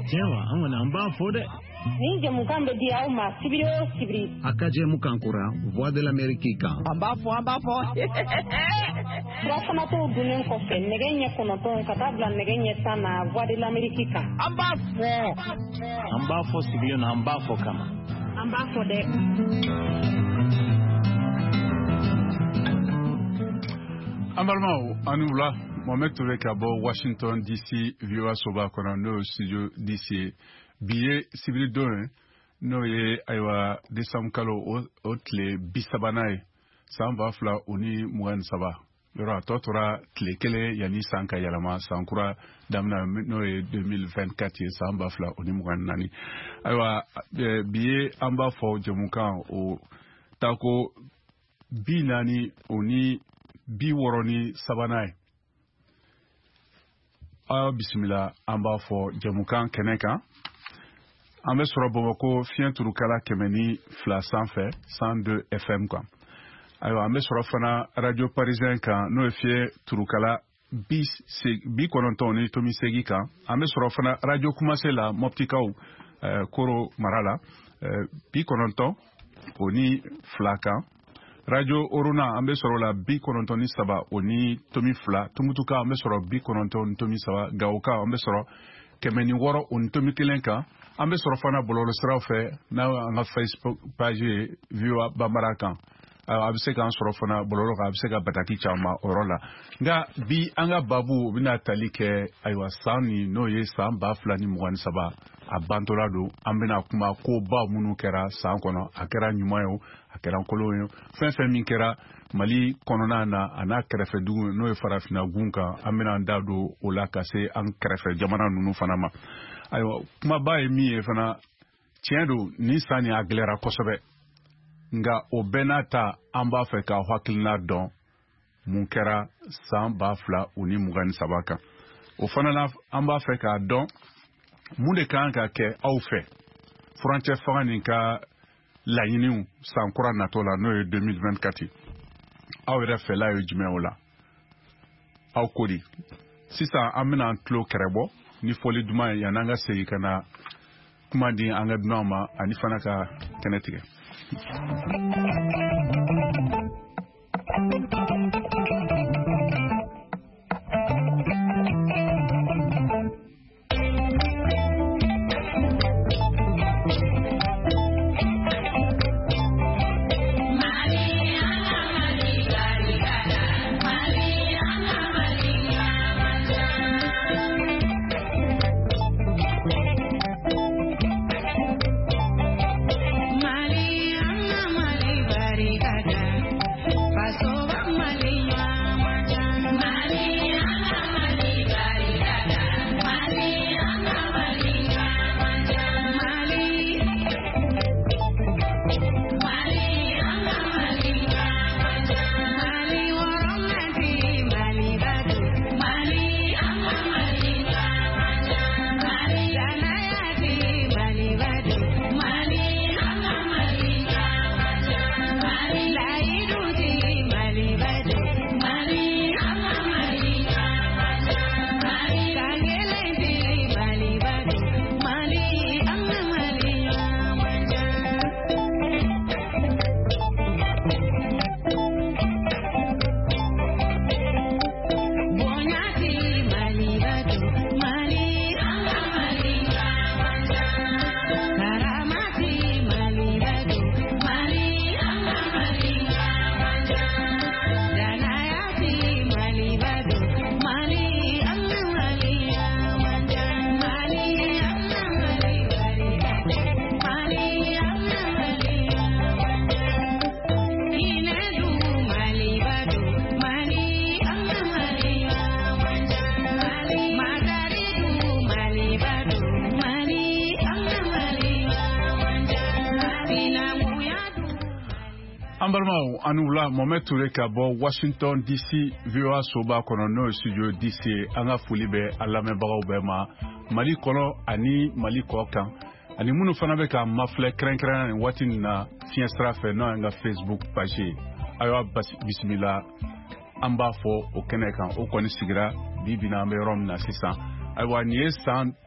Tiens, on a un bas fodé. Ni Jamukambe Diauma, Sibiro, Sibri. Akaje Mukankura, voix de l'Amérique. En bas fort. Rasamato Bunen Kofe, Neganya Konoton, Katabla, Neganya Sana, voix de l'Amérique. En bas fort, Sibiro, en bas fort, Kama. En bas fodé. Ambalmao, Anoula, Mohamed Touré Kabo, Washington DC, VOA Soba Konano, Studio DC, Billet Sibiri Doin, Noye, Aywa, Desamkalo, Otle, Bisabanae, Samba Fla, Uni, Mouan Saba. Yora, Totora, Tlekele, Yani Sanka Yalama, Sankura, Damna, Noye 2024, Samba Fla, Uni Mouan Nani. Aywa, Billet Amba Fo, Jamukan, O Tako, Binani, Uni, bi woroni sabanai bismillah amba fo jamukan keneka ambe soro Bamako fien turukala kemeni fla sanfɛ 102 FM quoi ayo ambe soro fana radio parisien kan no fie turukala bi konontoni tomi segi kan ambe soro fana radio kumase la moptikaw koro marala bi kononton oni flaka Radio Oruna ambe soro la bi konontoni saba oni tomi fla tumutuka ambe soro bi kononton tomi saba gauka ambe soro kemeni woro on tomi kelenka ambe soro fana bololo sra fe na nga Facebook page VOA Bambarakan abise kan soro fana bololo ka abise ka bataki chama orola nga bi anga babu bina talike aywa sani no ye samba fla ni mugani saba abantolado ambena kuma ko ba munu kera san kono akera nyumayo akera koloyo fen min kera mali konona na ana krefe dugu no e farafina gunka ambena ndado ola kase an krefe jamana nunu fanama ayo kuma ba mi e fana tiendo ni sani aglera kosobe nga obenata amba fe ka hakilna don mun kera san ba fla uni mugani sabaka o fana na amba fe ka don mun de kan ka kɛ aw fɛ frontière fanga nin ka laɲiniw san kura natɔ la n'o ye 2024 aw yɛrɛ fɛla ye jumɛn o la aw ko di sisan an bɛna an tulo kɛrɛbɔ ni fɔli duman ye yan'an ka segin ka na kuma di an ka dunanw ma ani fana ka kɛnɛ tigɛ. Ambalmao Anoula Mohamed Touré Kabo Washington DC VOA Soba Konono Studio DC anga fulibe alame bagaw bema Mali kono ani Mali kokan ani munu fana be ka mafle kren watin na fienstra fe no anga Facebook page ayo bismillah amba fo o kenekan o koni sigira bibina me rom na sisan aywa ni san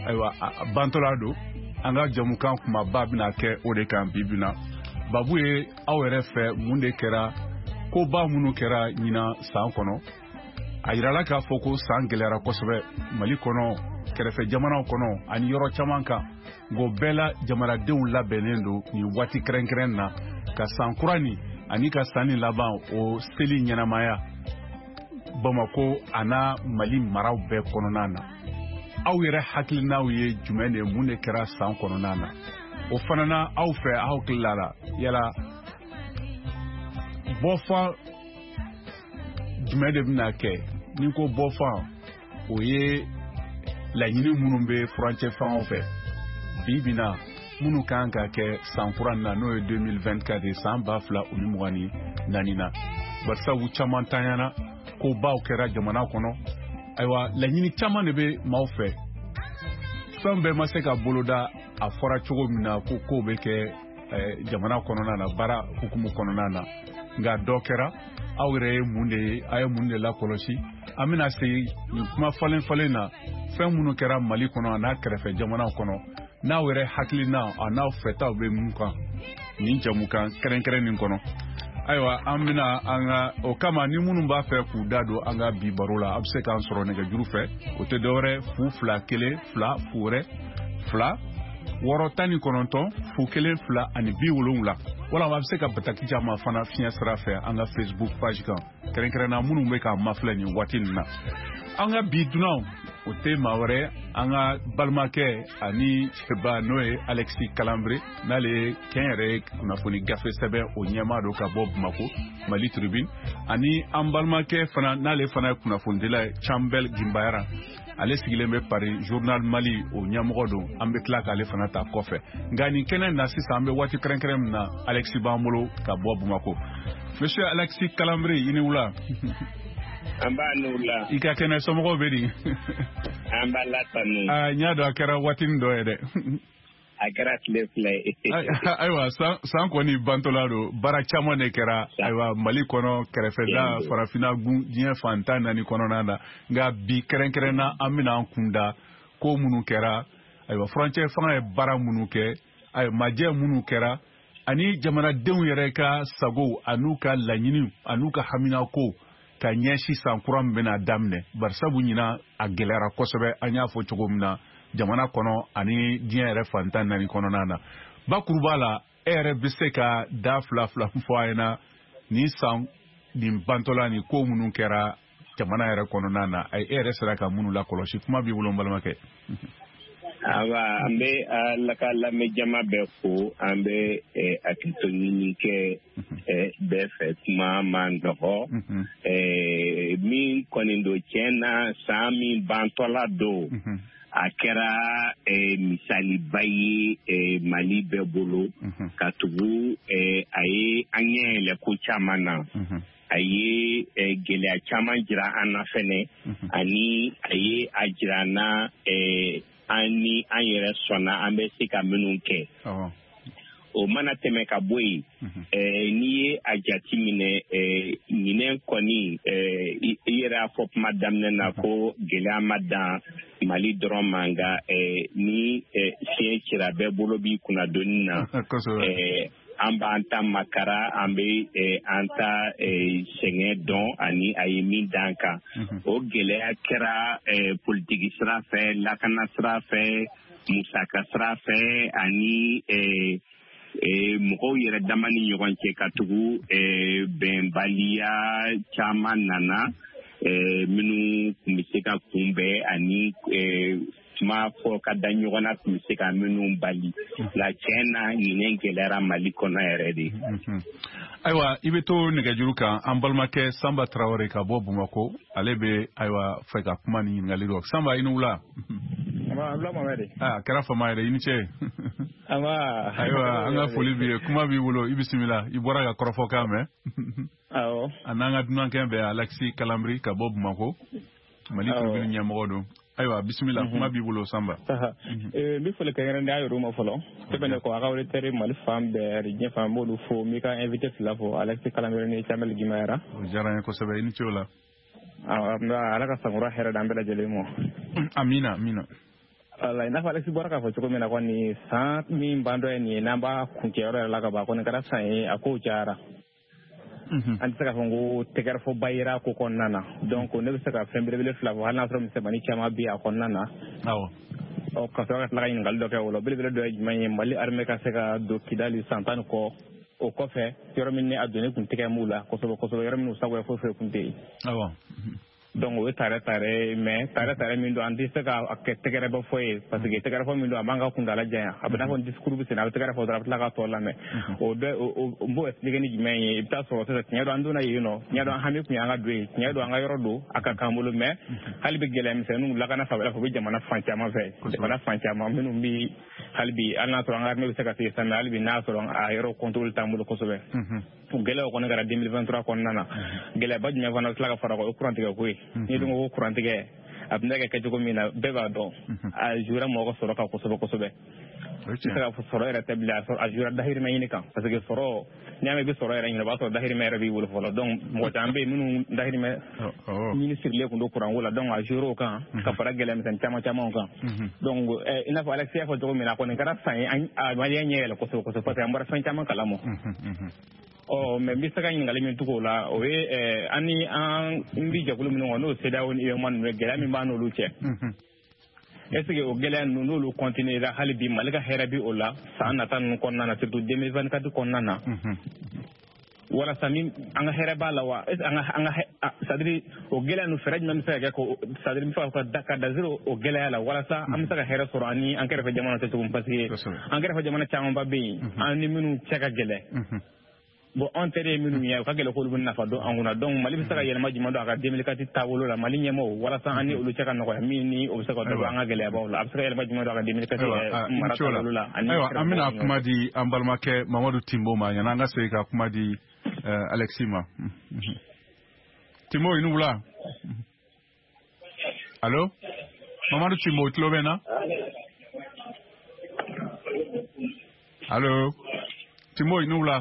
aywa bantolado anga jamukan kuma babina ke o de kan bibina babu ye aw yɛrɛ fɛ mun de kɛra ko ba minnu kɛra ɲina san kɔnɔ a yirala k'a fɔ ko san gɛlɛyara kosɛbɛ Mali kɔnɔ kɛrɛfɛ jamanaw kɔnɔ ani yɔrɔ caman kan ngo bɛɛ la jamanadenw labɛnnen don nin waati kɛrɛnkɛrɛn na ka san kura nin ani ka sanni laban o seli ɲɛnamaya Bamako ana Mali maraw bɛɛ kɔnɔna na aw yɛrɛ hakilinaw ye jumɛn de mun de kɛra san kɔnɔna na o fana na aw fɛ aw hakilila yala bɔfan jumɛn de bɛna kɛ ni ko bɔfan o ye laɲini minnu bɛ furancɛ fangaw fɛ bibina minnu kan ka kɛ san kura na n'o ye 2024 de san 2024 na barisa u caman tanyana ko baw kɛra jamana kɔnɔ ayiwa laɲini caman de bɛ maaw fɛ fɛn bɛɛ ma se ka boloda a fɔra cogo min na ko kow bɛ kɛ jamana kɔnɔna na baara hukumu kɔnɔna na nka dɔ kɛra aw yɛrɛ ye mun de ye a ye mun de lakɔlɔsi an bɛna se nin kuma falen na fɛn minnu kɛra Mali kɔnɔ a n'a kɛrɛfɛ jamanaw kɔnɔ n'aw yɛrɛ hakilina a n'aw fɛtaw bɛ mun kan nin jamukan kɛrɛnkɛrɛn nin kɔnɔ ayiwa an bɛna an ka o kama ni minnu b'a fɛ k'u da don an ka bi baro la a bɛ se k'an sɔrɔ nɛgɛjuru fɛ o tɛ dɔwɛrɛ 2 2 1 2 6 19 0 1 2 ani 70 wala a bɛ se ka bataki caman fana fiɲɛ sira fɛ an ka Facebook page kan kɛrɛnkɛrɛnna minnu bɛ ka mafilɛ nin waati nin na an ka bi dunanw o tɛ maa wɛrɛ an ka balimakɛ ani cɛba n'o ye Alexis Kalambre n'ale ye kɛnyɛrɛ kunnafoni gafe sɛbɛn o ɲɛmaa don ka bɔ Bamako Mali Tribune ani an balimakɛ fana n'ale fana ye kunnafonidila ye Chambel Gimbayara ale sigilen bɛ Paris Journal Mali o ɲɛmɔgɔ don an bɛ tila k'ale fana ta kɔfɛ nka nin kɛnɛ na sisan an bɛ waati kɛrɛnkɛrɛn min na Alexis b'an bolo ka bɔ Bamako Monsieur Alexis Kalambre i ni wula an b'a n'u la i ka kɛnɛ somɔgɔw bɛ di an b'a latanu n y'a dɔn a kɛra waatinin dɔ ye dɛ a kɛra tile fila ye ayiwa san kɔni bantɔla don baara caman de kɛra ayiwa Mali kɔnɔ kɛrɛfɛda farafinna gun diɲɛ fan 14 kɔnɔna na nka bi kɛrɛnkɛrɛnna an bɛna an kun da ko minnu kɛra ayiwa furancɛ fanga ye baara minnu kɛ ayiwa majɛ minnu kɛra ani jamanadenw yɛrɛ ka sago an'u ka laɲiniw an'u ka haminako ka ɲɛsi san kura min bɛna daminɛ barisabu ɲina a gɛlɛyara kosɛbɛ an y'a fɔ cogo min na jamana kɔnɔ ani diɲɛ yɛrɛ fan 14 kɔnɔna na bakuruba la e yɛrɛ bɛ se ka da fila fɔ a ɲɛna nin san nin bantɔla ni ko minnu kɛra jamana yɛrɛ kɔnɔna na e yɛrɛ sera ka minnu lakɔlɔsi kuma b'i bolo n balimakɛ awa an bɛ ala ka lamɛnjama bɛɛ fo an bɛ hakilito ɲini kɛ bɛɛ fɛ kuma man nɔgɔ min kɔni don tiɲɛ na san min bantɔla don a kɛra misaliba ye Mali bɛɛ bolo ka tugu a ye an ɲɛ yɛlɛ ko caman na a ye gɛlɛya caman jira an na fɛnɛ ani a ye a jira an na an ni an yɛrɛ sɔnna an bɛ se ka minnu kɛ o mana tɛmɛ ka bɔ yen n'i ye a jati minɛ ɲinɛ kɔni i yɛrɛ y'a fɔ kuma daminɛ na ko gɛlɛya ma dan Mali dɔrɔn ma nka ni fiɲɛ cira bɛɛ bolo b'i kunnadonni na an b'an ta makara an bɛ an ta sɛgɛn dɔn ani a ye min d'an kan o gɛlɛya kɛra politiki sira fɛ lakana sira fɛ musaka sira fɛ ani mɔgɔw yɛrɛ dama ni ɲɔgɔn cɛ ka tugu bɛnbaliya caman nana minnu tun bɛ se ka kunbɛn ani tuma fɔ ka da ɲɔgɔn na tun bɛ se ka minnu bali la tiɲɛ na ɲinɛ gɛlɛyara Mali kɔnɔ yɛrɛ de. Ayiwa i bɛ to nɛgɛjuru kan an balimakɛ Sanba Tarawele ka bɔ Bamako ale bɛ ayiwa fɛ ka kuma ni ɲininkali dɔ Sanba i ni wula. Kɛra fama yɛrɛ i ni ce. Ayiwa an ka foli b'i ye kuma b'i bolo i bisimila i bɔra ka kɔrɔfɔkan mɛn. A n'an ka dunankɛ bɛ Alexis Kalambri ka bɔ Bamako Mali Tribune ɲɛmɔgɔ don. Ayiwa bisimila kuma b'i bolo Sanba. N bɛ foli kɛrɛnkɛrɛnnen da yɔrɔ ma fɔlɔ. Sɛbɛn ko a ka auditeur Mali fan bɛɛ diɲɛ fan b'olu fo n b'i ka invité fila fɔ Alexis Kalambri ni Chambel Gimbayara. O diyara n ye kosɛbɛ i ni ce o la. Ala ka sankɔrɔ hɛrɛ d'an bɛɛ lajɛlen ma. Amina amina. ala ina fa Alex bora ka fo ko mina ko ni sa mi bando ni namba kunkero la ka ba ko ne kara sai ako jara anti saka fongo tegar fo bayira ko konnana donc ne be saka fembele flavo hala from se bani chama bi akonnana awo o ka saka la yin galdo ke wala bele do manye mali arme ka saka do kidali santan ko o ko fe yoro min ni adone kun tegar mula ko so yoro min sago fo fe kun de awo donc o tare mais min do andi saka ak tegar ba foye parce que tegar fo min do amanga kun dala jaya abada fo discours bi sena tegar fo dara la ka to la me o de o mbo explique ni manye ibta so se nyado anduna yino nyado hami ku nyanga dwe nyado anga yoro do aka kamulu me halbi gelem se nu la kana fa bi jamana fancha ma fe jamana fancha ma minu bi halbi alna to anga me saka se sana halbi na so a yoro control tamulu ko so be gele ko ne gara 2023 ko nana gele baj me vana la ka fara ko courant ga ko ni dum ko courant ga abna ga kajo ko mina beba do a jura mo ko soro ka ko so be saka fo soro era tabla so a jura dahir me ni kan parce que soro nyame bi soro era ni ba so dahir me rabi wul folo donc mo tambe minu dahir me ministre le ko do courant wala donc a juro kan ka fara gele me tan chama kan donc ina fa Alexia fo to mina ko ne gara sai a mali nyele ko so parce que ambar fan chama kala mo mais bi saka ngali min tuko la o ani an mbi jakulu min no seda woni e man no gela mi mano lu che est-ce que o gela no lu continuer da halibi malika herabi o la sana tan ko nana surtout 2024 ko nana wala sami anga heraba la wa anga sadri o gela no feraj man sa ga ko sadri mi fa ko dakka da zero o gela la wala sa am saka hera sorani an kere fa jamana to tum parce que an kere fa jamana chama babbe an ni minu cheka gele bo enteré minu ya ka gele ko lu nafa do anguna donc mali bi saka yel majima do aka 2004 tawolo la mali nyemo wala sa ani olu cheka no ko mi ni o saka do anga gele ba wala saka yel majima do aka 2004 mara tawolo la aywa amina kuma di ambalma ke Mamadou Timbo ma yana nga se ka kuma di Alexima Timbo inu wula allo Mamadou Timbo tlo bena allo Timbo inu wula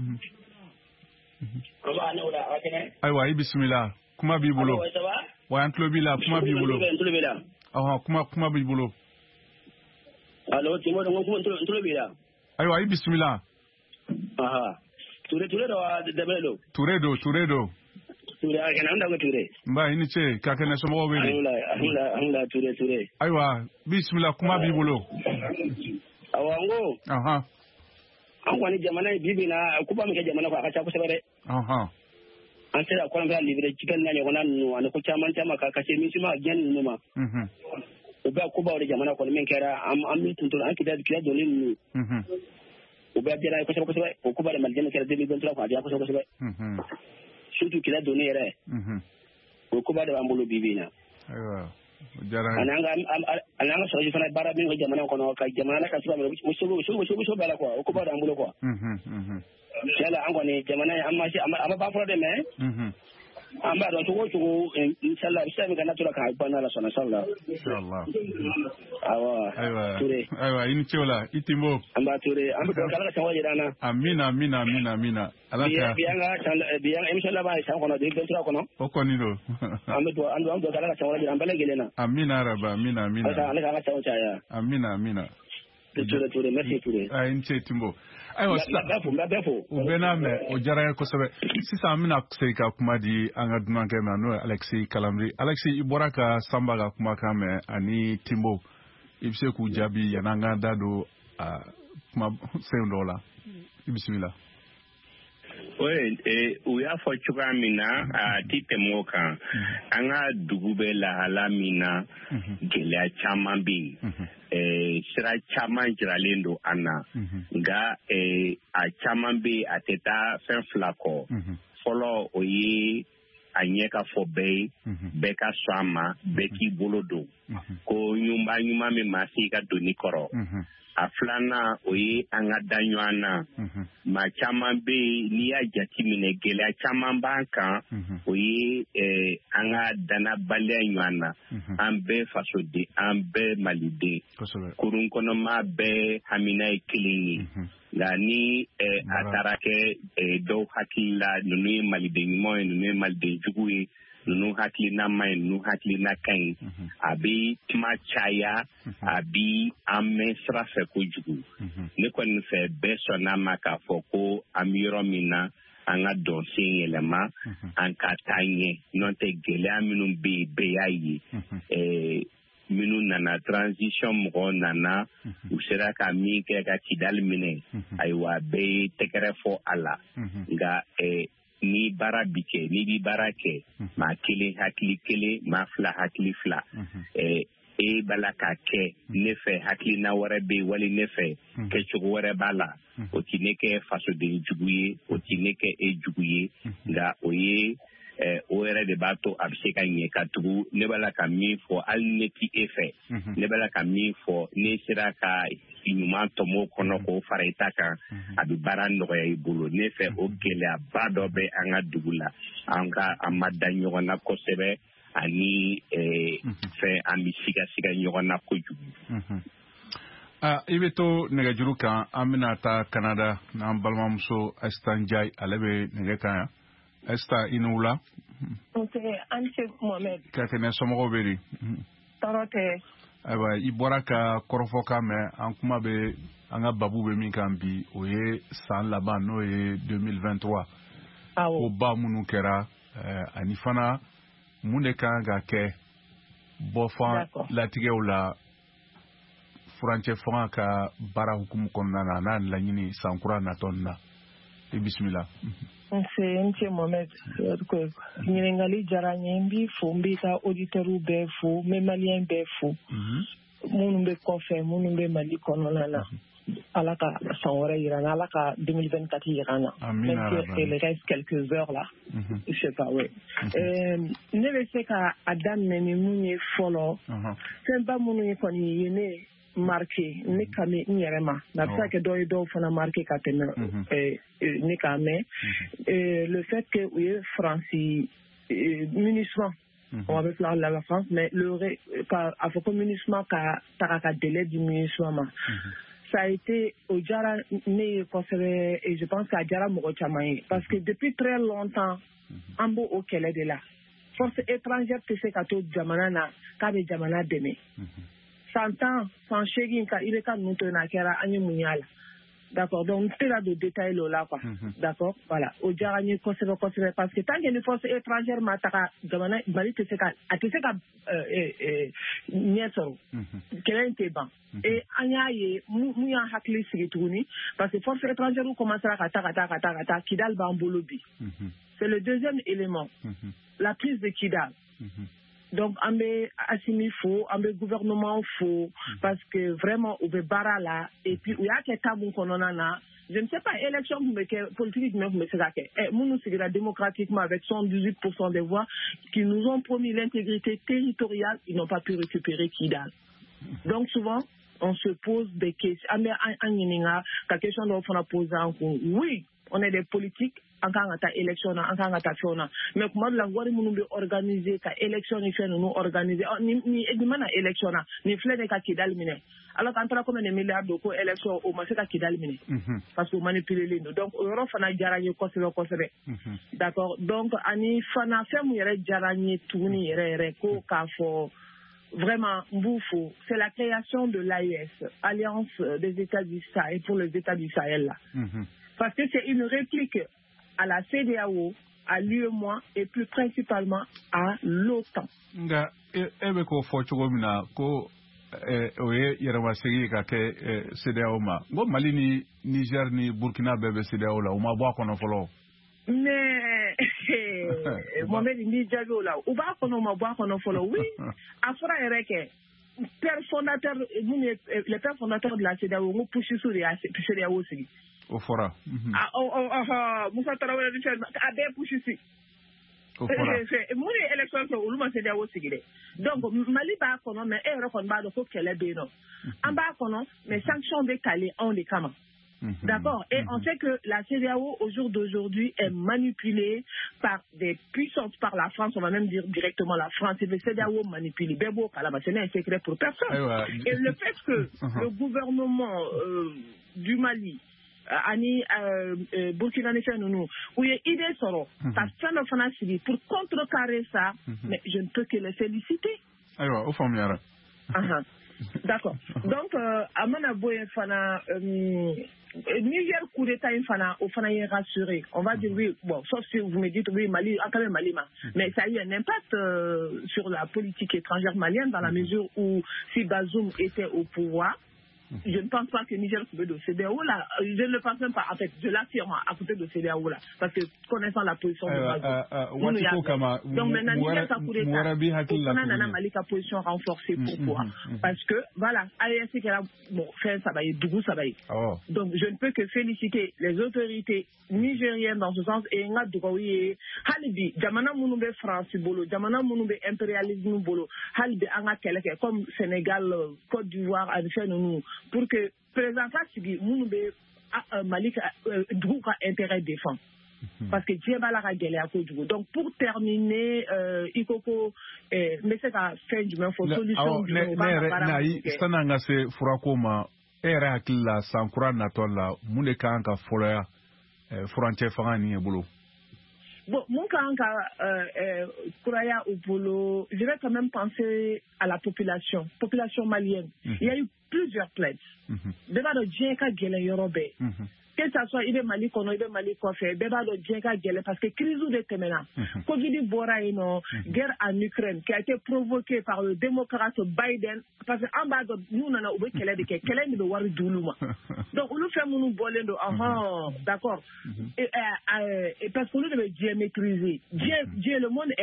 aywa bismillah kuma bi bulo wa antlo bila kuma bi bulo aha kuma bi bulo allo timo do kuma antlo bila aywa bismillah aha ture do de belo ture do kana nda ko ture mba ini che ka kana so mo wele alhamdulillah ture aywa bismillah kuma bi bulo awango aha an kwani jamana bibi na kuba muke jamana ko aka ta kusa bare an sai akwai ga libre cikin nan ne wannan no an ko chaman chama ka kace mi sima gen no ma uba kuba wala jamana ko men kera am mi tuntun an kida dolin no uba jira ko kusa ko kuba da maljana kera de don tra ko ja kusa bare surtout kida doni ere ko kuba da ambulo bibi na aiwa jara ananga so jifana bara bi ko jamana ko no ka jamana ka suba musu bala ko ko ba da ambulo ko yala an ko ni jamana amma shi amma ba furo de me amma don to inshallah bisa mi kana tura ka bana la sona inshallah aiwa ini chola itimbo amba ture amba ko kala kan waje dana amina alaka bianga inshallah ba san kono de tura kono o koni do amba to ando kala kan waje amba gelena amina raba amina alaka kan waje amina ture merci ture ini timbo aiwa bafo ubena me o jara ko sabe sisa amina seika kuma di anga dunan ke no Alexi Kalamri ibora ka samba ga kuma kame ani timbo ibse ku jabi yananga dado kuma seundola bismillah uya fo chuka mina tite moka anga dugube la halamina gele chamambi sira chaman jiralendo ana nga a chamambi ateta fen flako follow oyi anyeka fo be beka swama beki bolodo ko nyuma me masika doni koro aflana oyi anga danywana ma chaman be ni ya jatimine gele chaman banka oyi anga dana balya nywana ambe fasode ambe malide kurun kono ma be hamina ekilini la ni atarake do hakila nunu malide nyimo nunu malide juguye nu hakilina maɲi nu hakilina ka ɲi a bɛ kuma caya a bi an mɛn sira fɛ kojugu ne kɔni fɛ bɛɛ sɔnna ma k'a fɔ ko an bɛ yɔrɔ min na an ka dɔn sen yɛlɛma an ka taa ɲɛ n'o tɛ gɛlɛya minnu bɛ yen bɛɛ y'a ye minnu nana transition mɔgɔw nana u sera ka min kɛ ka Kidali minɛ ayiwa bɛɛ ye tɛgɛrɛ fɔ a la nka ni baara bi kɛ ni bi baara kɛ maa kelen hakili kelen maa fila hakili fila bala ka kɛ ne fɛ hakilina wɛrɛ bɛ yen wali ne fɛ kɛcogo wɛrɛ b'a la o ti ne kɛ fasoden jugu ye o ti ne kɛ e jugu ye nka o ye o yɛrɛ de b'a to a bɛ se ka ɲɛ ka tugu ne b'a la ka min fɔ hali ne ti e fɛ ne b'a la ka min fɔ ne sera ka ɲuman tɔmɔ kɔnɔ k'o fara i ta kan a bɛ baara nɔgɔya i bolo ne fɛ o gɛlɛyaba dɔ bɛ an ka dugu la an ma da ɲɔgɔn na kosɛbɛ ani fɛn an bɛ siga ɲɔgɔn na kojugu. I bɛ to nɛgɛjuru kan an bɛna taa Canada n'an balimamuso Esther Ndiaye ale bɛ nɛgɛ kan yan. Esther i ni wula. An se Mohamed. Ka kɛnɛ somɔgɔw bɛ di. Tɔɔrɔ tɛ. Ayiwa i bɔra ka kɔrɔfɔkan mɛn an kuma bɛ an ka babu bɛ min kan bi o ye san laban n'o ye 2023. Ko ba minnu kɛra ani fana mun de kan ka kɛ bɔfan latigɛw la furancɛ fanga ka baara hukumu kɔnɔna na n'a laɲini san kura natɔ na i bisimila. N se Mohamed ɲininkali diyara n ye n b'i fo n b'i ka auditeurs bɛɛ fo n bɛ maliyɛn bɛɛ fo minnu bɛ kɔfɛ minnu bɛ Mali kɔnɔna na ala ka san wɛrɛ yira n na ala ka 2024 yira n na même si il reste quelques heures là je sais pas oui ne bɛ se ka a daminɛ ni mun ye fɔlɔ fɛnba minnu ye kɔni ye ne marqué ne kame n yɛrɛ ma na bɛ se ka kɛ dɔw ye dɔw fana marqué ka tɛmɛ ne k'a mɛn le fait que u ye Faransi MINUSMA on va parler de la France mais a fɔ ko MINUSMA ka taga ka délai di MINUSMA ma ça a été au djara ne kosɛbɛ et je pense qu'à djara mɔgɔ caman ye parce que depuis très longtemps an b'o o kɛlɛ de la force étrangère tɛ se ka to jamana na k'a bɛ jamana dɛmɛ 100 ans 108 ka i bɛ ka ninnu to yen a kɛra an ye mun y'a la d'accord donc n tɛ ka don détail o la quoi d'accord voilà o djara n ye kosɛbɛ parce que tant que ni force étrangère ma taga jamana Mali tɛ se ka a tɛ se ka ɲɛ sɔrɔ kɛlɛ in tɛ ban et an y'a ye mun y'an hakili sigi tuguni parce que force étrangère commencera ka taa Kidal b'an bolo bi c'est le deuxième élément la prise de Kidal donc an bɛ Assimi fo an bɛ gouvernement fo parce que vraiment u bɛ baara la et puis u y'a kɛ temps mun kɔnɔna na je ne sais pas élection tun bɛ kɛ politique jumɛn tun bɛ se ka kɛ minnu sigira démocratiquement avec 78% des voix qui nous ont promis l'intégrité territoriale ils n'ont pas pu récupérer Kidal donc souvent on se pose des questions an bɛ an ɲininka ka question dɔw fana poser an kun oui on est des politiques an kan ka taa élection na an kan ka taa fɛnw na mais kuma dɔ la wari minnu bɛ organiser ka élection ni fɛn ninnu organiser ni mana élection na nin filɛ de ka Kidali minɛ alors qu'an taara combien de milliards de ko élection o ma se ka Kidali minɛ parce que o manipulelen don donc o yɔrɔ fana diyara n ye kosɛbɛ d'accord donc ani fana fɛn min yɛrɛ diyara n ye tuguni yɛrɛ ko k'a fɔ vraiment n b'u fo c'est la création de l'AES Alliance des États du Sahel pour les États du Sahel là parce que c'est une réplique à la CEDEAO, à l'UEMOA et plus principalement à l'OTAN. Nga ebe ko fo cogo min na ko o ye yɛrɛmasegi ka kɛ CEDEAO ma ngo Mali ni Niger ni Burkina bɛɛ bɛ CEDEAO la u ma bɔ a kɔnɔ fɔlɔ. Mais Mohamed ni jaabi o la u b'a kɔnɔ u ma bɔ a kɔnɔ fɔlɔ oui a fɔra yɛrɛ kɛ père fondateur les pères fondateurs de la CEDEAO ngo Pusisu de y'a CEDEAO sigi. O fɔra. Musa Tarawele ni fɛn a bɛɛ Pusisu. O fɔra. Mun ye élection kɛ olu ma CEDEAO sigi dɛ donc Mali b'a kɔnɔ mais e yɛrɛ kɔni b'a dɔn ko kɛlɛ bɛ yen nɔ an b'a kɔnɔ mais sanctions bɛ kale anw de kama. D'accord. Et on sait que la CEDEAO, au jour d'aujourd'hui, est manipulée par des puissances, par la France, on va même dire directement la France. Et le CEDEAO manipule. Bebo, ce n'est un secret pour personne. Et le fait que le gouvernement du Mali, Burkina Faso où il y a idée soro ta fin de fana sigi pour contrecarrer ça mais je ne peux que les féliciter. Aywa au fond yara. D'accord. Donc amana boye fana Niger coup d'état infana au fana est rassuré. On va dire oui, bon, sauf si vous me dites oui, Mali, quand même Mali, mais ça a eu un impact sur la politique étrangère malienne dans la mesure où si Bazoum était au pouvoir, je ne pense pas que Niger pouvait de CEDEAO là. Je ne le pense même pas. En fait, je l'affirme à côté de CEDEAO là. Parce que connaissant la position de Bazoum. Donc maintenant, Niger, ça pourrait être. On a Mali sa position renforcée. Pourquoi? Parce que, voilà, AES qui est là, bon, ça va y Dougou, ça va y. Donc, je ne peux que féliciter les autorités nigériennes dans ce sens. Et nga Dougaouye, Halibi, Jamana Mounoube France Bolo, Jamana Mounoube impérialisme Bolo, Halibi Anga Keleke, comme Sénégal, Côte d'Ivoire, nous pour que président Sigi Mounoube Malik Dougou a intérêt défend. Parce que Dieu va la régler à cause du coup. Donc pour terminer, Ikoko, mais c'est la fin du même faut solution. Sananga se furakoma era hakilla sankura natola muneka anka foloya furanche fangani ebolo. Bon, mon cas, Kouraya ou Polo, je vais quand même penser à la population malienne. Il y a eu plusieurs plaintes. Déjà, le Djenka Gele Yorobe. Que ça soit il est Mali kono, il est Mali Kofé, Beba de Djenka Gele, parce que crise de Temena, Covid Boraino, guerre en Ukraine, qui a été provoquée par le démocrate Biden, parce qu'en bas de nous, on a oublié qu'elle est de Wari Doulouma. Donc, on nous fait mon bolendo, d'accord. Et parce que nous devons Dieu maîtriser. Dieu, le monde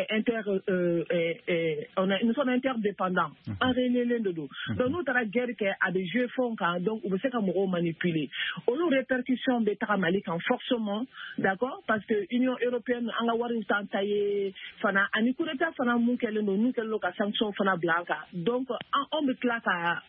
est nous sommes interdépendants. En réalité, de nous. Donc, nous, la guerre qui a des jeux fonds, donc, on sait comment manipuler. On nous répercussions des Malik en forcement, d'accord, parce que l'Union européenne en a wari taillé fana anikureta fana mukele no nukelo ka sanction fana blanca. Donc on me claque à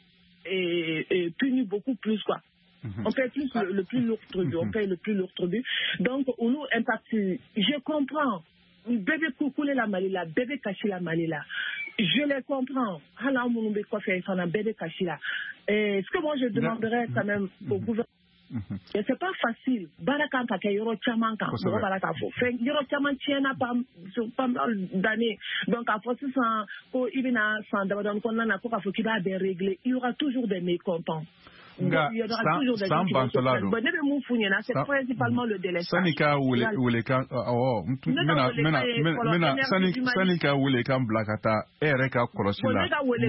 punir beaucoup plus quoi. On paye plus le plus lourd tribut, on paye le plus lourd tribut. Donc on nous impacte. Je comprends. Bébé coucoulé la Malila, bébé caché la Malila. Je les comprends. Hala mounoube quoi faire fana bébé caché là. Ce que moi je demanderais quand même au gouvernement. Et c'est pas facile. Barakanta ke yoro chaman kan. Baraka fo. Fait yoro chaman tiena pas mal d'années. Donc à force sans ko ibina sans d'abord qu'on a ko ka fo ki ba régler. Il y aura toujours des mécontents. Il y aura toujours des gens qui vont se faire. Bon, c'est principalement le délai. Sanika Wuleka, Sanika Wuleka Blakata, Ereka Korosila,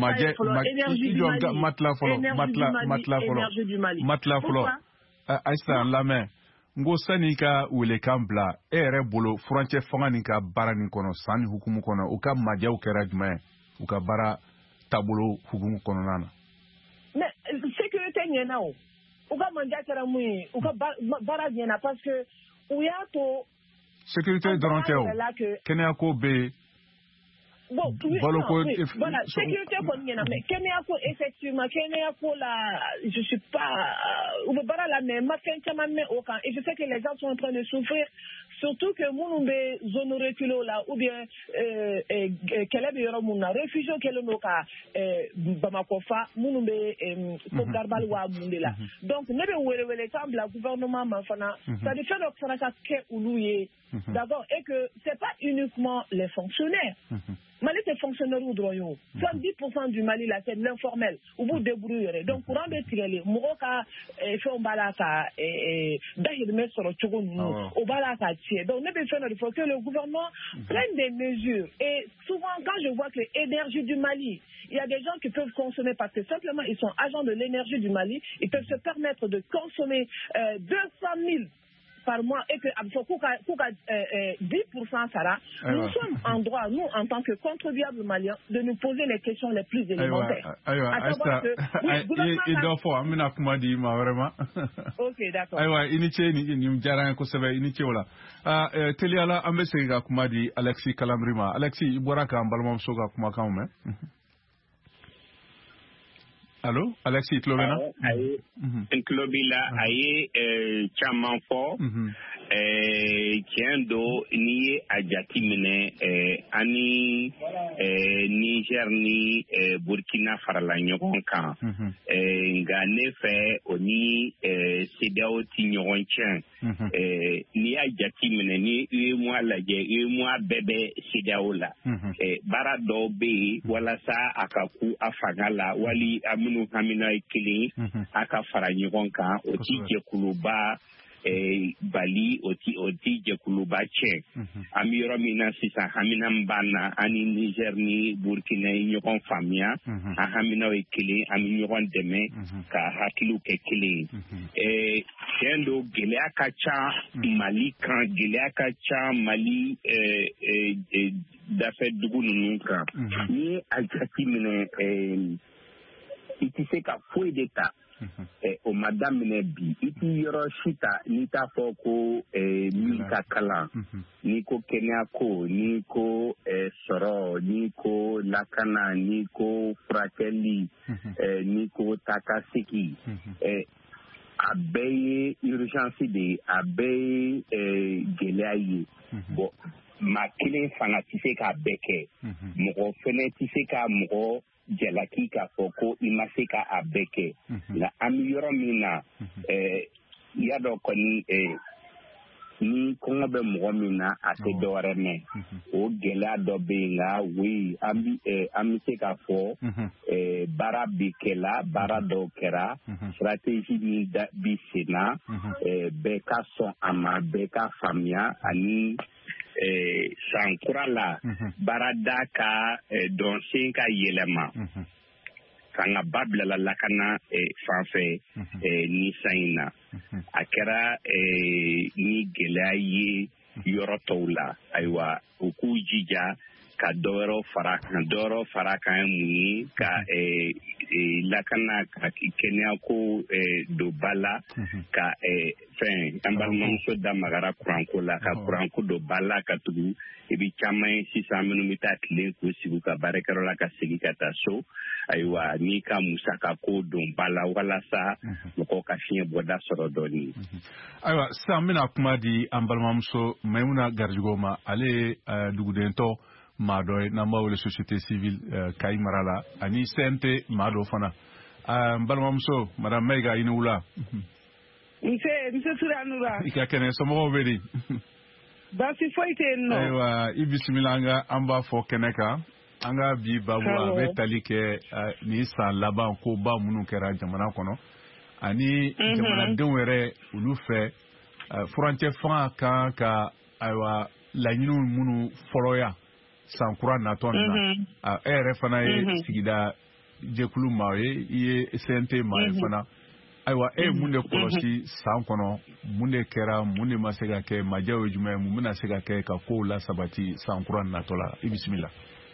Matla Folo, Aïssa Lame, Ngo Sanika Wuleka Bla, Ere Bolo, Franche Fonganika Baranikono, Sani Hukumukono, Uka Madia Ukeradme, Uka Bara Tabulo Hukumukono. Mais sécurité n'y en a où? Uka manja keramui, uka bara n'y en a parce que ouyato. Sécurité d'Oranteo. Kenyako B. Bon, voilà, sécurité qu'on y en a, mais Kenyako effectivement, Kenyako là, je suis pas, ou bara la même, ma mais aucun, et je sais que les gens sont en train de souffrir. Surtout que Mounoube zone reculée là, ou bien Kelebe Yoromouna, réfugiés Kelonoka, Bamakofa, Mounoube, Kogarbalwa Mundela. Donc, nebe ouele semble la gouvernement Manfana, ça fait le Franaka Ke Oulouye, d'abord, et que c'est pas uniquement les fonctionnaires. Mali, c'est fonctionnaire ou droyaux. 70% du Mali, là, c'est de l'informel. Où vous débrouillerez. Donc, pour en détirer, Mouroka, Fombalaka, Dahidme sur le Tchougoun, Obalaka, donc, il faut que le gouvernement prenne des mesures. Et souvent, quand je vois que l'énergie du Mali, il y a des gens qui peuvent consommer parce que simplement ils sont agents de l'énergie du Mali, ils peuvent se permettre de consommer 200 000 par mois et que 10% Sarah, nous sommes en droit, nous, en tant que contribuables maliens, de nous poser les questions les plus élémentaires. Ok, d'accord. Teliala Ambesega Kumadi, Alexis Kalamrima. Alexis, Iboraka, Balmom Soga Kumakaume. Allô, Alexis Clovena? Clovila, aye, chaman fort. tiɲɛ don n'i ye a jati minɛ ani Niger ni Burkina farala ɲɔgɔn kan nka ne fɛ o ni CEDEAO ti ɲɔgɔn tiɲɛ n'i y'a jati minɛ ni UEMOA lajɛ UEMOA bɛɛ bɛ CEDEAO la baara dɔw bɛ yen walasa a ka ku a fanga la wali a minnu hamina ye kelen a ka fara ɲɔgɔn kan o ti jɛkuluba bali o ti jɛkuluba cɛ an bɛ yɔrɔ min na sisan hamina b'an na ani Niger ni Burkina ye ɲɔgɔn faamuya a haminaw ye kelen an bɛ ɲɔgɔn dɛmɛ ka hakiliw kɛ kelen ye tiɲɛ don gɛlɛya ka ca Mali kan gɛlɛya ka ca Mali dafɛ dugu ninnu kan ni a jati minɛ i tɛ se ka foyi de ta o ma daminɛ bi i t'i yɔrɔ si ta n'i t'a fɔ ko min ka kalan n'i ko kɛnɛya ko n'i ko sɔrɔ n'i ko lakana n'i ko furakɛli n'i ko takasegi a bɛɛ ye urgence de ye a bɛɛ ye gɛlɛya ye bon maa kelen fana tɛ se k'a bɛɛ kɛ mɔgɔ fɛnɛ tɛ se ka mɔgɔ jalaki k'a fɔ ko i ma se ka a bɛɛ kɛ nka an bɛ yɔrɔ min na i y'a dɔn kɔni ni kɔngɔ bɛ mɔgɔ min na a tɛ dɔwɛrɛ mɛn o gɛlɛya dɔ bɛ yen nka oui an bɛ se k'a fɔ baara bɛ kɛla baara dɔw kɛra stratégie min bi sen na bɛɛ ka sɔn a ma bɛɛ ka faamuya ani san kura la baarada ka dɔnsen ka yɛlɛma kan ka ba bilala lakana fan fɛ ni san in na a kɛra ni gɛlɛya ye yɔrɔ tɔw la ayiwa u k'u jija ka dɔwɛrɛ fara kan mun ye ka lakana ka kɛnɛya ko don ba la ka fɛn an balimamuso da magara kuranko la ka kuranko don ba la ka tugu i bi caman ye sisan minnu bɛ taa tile k'u sigi ka baarakɛyɔrɔ la ka segin ka taa so ayiwa n'i ka musaka ko don ba la walasa mɔgɔw ka fiɲɛ bɔda sɔrɔ dɔɔnin. Ayiwa sisan n bɛna kuma di an balimamuso Mayimuna Garidigo ma ale ye dugudentɔ maa dɔ ye n'an b'a wele société civile Kayi mara la ani CNT maa dɔ fana n balimamuso madame Mayiga i ni wula. Nse Ture Anura. I ka kɛnɛ somɔgɔw bɛ di. Baasi foyi tɛ yen nɔ. Ayiwa i bisimila an b'a fɔ kɛnɛ kan an ka bi babu a bɛ tali kɛ nin san laban ko ba minnu kɛra jamana kɔnɔ ani jamanadenw yɛrɛ olu fɛ furancɛ fanga kan ka ayiwa laɲiniw minnu fɔlɔya san kura natɔ nin na e yɛrɛ fana ye sigida jɛkulu maa ye i ye CNT maa ye fana ayiwa e ye mun de kɔlɔsi san kɔnɔ mun de kɛra mun de ma se ka kɛ majaw ye jumɛn ye mun bɛna se ka kɛ ka kow lasabati san kura natɔ la i bisimila.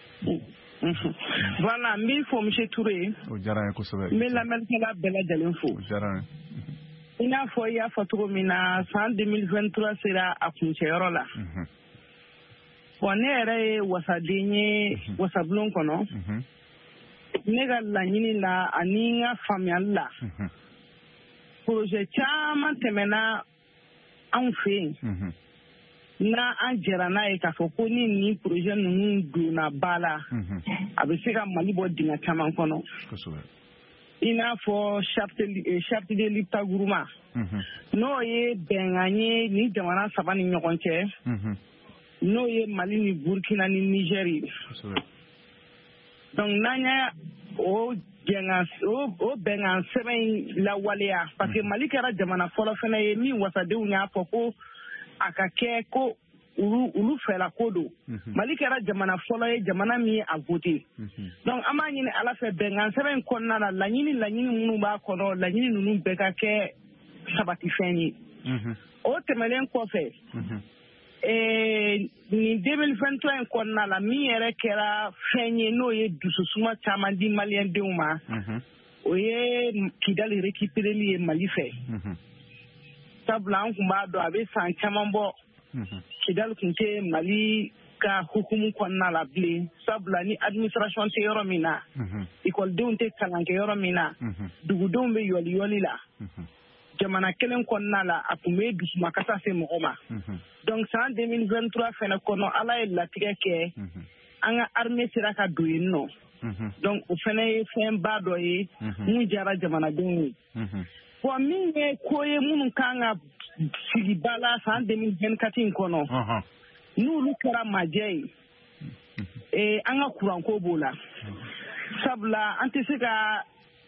Voilà n b'i fɔ monsieur Ture. O diyara n ye kosɛbɛ. N bɛ lamɛnnikɛla bɛɛ lajɛlen fo. O diyara n ye. I n'a fɔ i y'a fɔ cogo min na san 2023 sera a kuncɛyɔrɔ la. Bon ne yɛrɛ ye wasaden ye wasabulon kɔnɔ. Ne ka laɲini la ani n ka faamuyali la. Projet caman tɛmɛna anw fɛ yen. Na an jɛra n'a ye k'a fɔ ko ni nin projet ninnu donna ba la a bɛ se ka Mali bɔ dingɛ caman kɔnɔ. I n'a fɔ charte de l'Iptaguruma n'o ye bɛnkan ye ni jamana saba ni ɲɔgɔn cɛ n'o ye Mali ni Burkina ni Niger ye. Donc n'an y'a o bɛnkan sɛbɛn in lawaleya parce que Mali kɛra jamana fɔlɔ fana ye min wasadenw y'a fɔ ko a ka kɛ ko olu fɛla ko don. Mali kɛra jamana fɔlɔ ye jamana min ye a voté. Donc an b'a ɲini Ala fɛ bɛnkan sɛbɛn in kɔnɔna la laɲini minnu b'a kɔnɔ laɲini ninnu bɛɛ ka kɛ sabatifɛn ye. O tɛmɛnen kɔfɛ nin 2023 in kɔnɔna la min yɛrɛ kɛra fɛn ye n'o ye dususuma caman di maliyɛndenw ma o ye Kidali récupéreli ye Mali fɛ. Sabula an kun b'a dɔn a bɛ san caman bɔ Kidali kun tɛ Mali ka hukumu kɔnɔna la bilen sabula ni administration tɛ yɔrɔ min na ekɔlidenw tɛ kalan kɛ yɔrɔ min na dugudenw bɛ yɔliyɔli la jamana kelen kɔnɔna la a tun bɛ dusuma kasa se mɔgɔ ma donc san 2023 fɛnɛ kɔnɔ ala ye latigɛ kɛ an ka armée sera ka don yen nɔ donc o fɛnɛ ye fɛnba dɔ ye mun jara jamanadenw ye bon min ye ko ye minnu kan ka sigi ba la san 2024 in kɔnɔ n'olu kɛra majɛ ye an ka kuranko b'o la sabula an tɛ se ka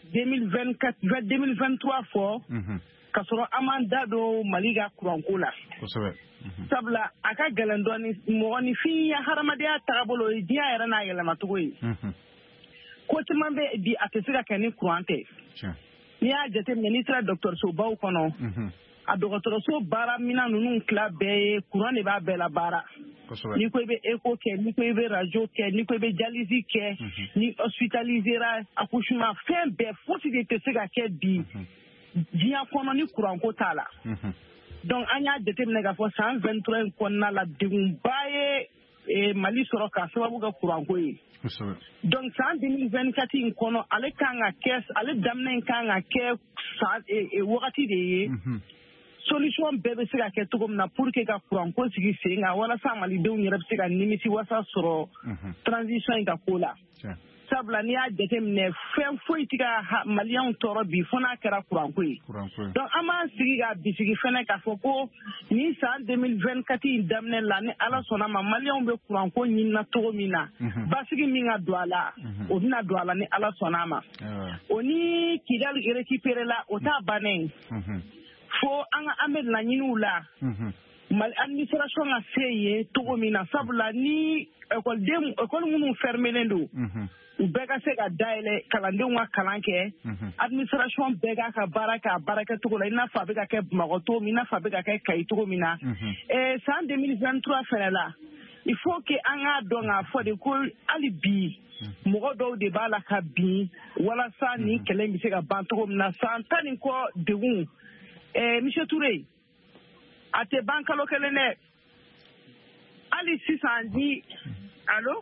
2023 fɔ ka sɔrɔ an m'an da don Mali ka kuranko la sabula a ka gɛlɛn dɔɔni mɔgɔninfin ya hadamadenya taabolo ye diɲɛ yɛrɛ n'a yɛlɛmacogo ye ko caman bɛ bi a tɛ se ka kɛ ni kuran tɛ n'i y'a jateminɛ n'i sera dɔgɔtɔrɔsobaw kɔnɔ a dɔgɔtɔrɔso baara minɛn ninnu tila bɛɛ ye kuran de b'a bɛɛ la baara n'i ko i bɛ écho kɛ n'i ko i bɛ radio kɛ n'i ko i bɛ dialyse kɛ ni hospitalisera accouchement fɛn bɛɛ fosi de tɛ se ka kɛ bi diɲɛ kɔnɔ ni kuranko t'a la donc an y'a jateminɛ k'a fɔ san 23 in kɔnɔna la degunba ye Mali sɔrɔ ka sababu kɛ kuranko ye donc san 2024 in kɔnɔ ale daminɛ in kan ka kɛ wagati de ye solution bɛɛ bɛ se ka kɛ cogo min na pour que ka kuranko sigi sen kan walasa malidenw yɛrɛ bɛ se ka nimisi wasa sɔrɔ transition in ka ko la sabula n'i y'a jateminɛ fɛn foyi tɛ ka maliyɛnw tɔɔrɔ bi fo n'a kɛra kuranko ye donc an b'an sigi ka bisigi fɛnɛ k'a fɔ ko ni san 2024 in daminɛ la ni ala sɔnna ma maliyɛnw bɛ kuranko ɲinina cogo min na basigi min ka don a la o bɛna don a la ni ala sɔnna ma o ni Kidali récupéré la o t'a bannen fo an bɛ laɲiniw la Mali administration ka se yen cogo min na sabula ni école minnu fermelen don u bɛɛ ka se ka dayɛlɛ kalandenw ka kalan kɛ administration bɛɛ k'a ka baara kɛ a baara kɛcogo la i n'a fɔ a bɛ ka kɛ Bamakɔ cogo min i n'a fɔ a bɛ ka kɛ Kayi cogo min na san 2023 fɛnɛ la il faut que an k'a dɔn k'a fɔ de ko hali bi mɔgɔ dɔw de b'a la ka bin walasa nin kɛlɛ bɛ se ka ban cogo min na san 10 nin kɔ degun Monsieur Touré a tɛ ban kalo kelen dɛ hali sisan ni allo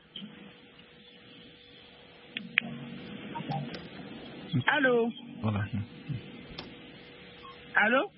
allo allo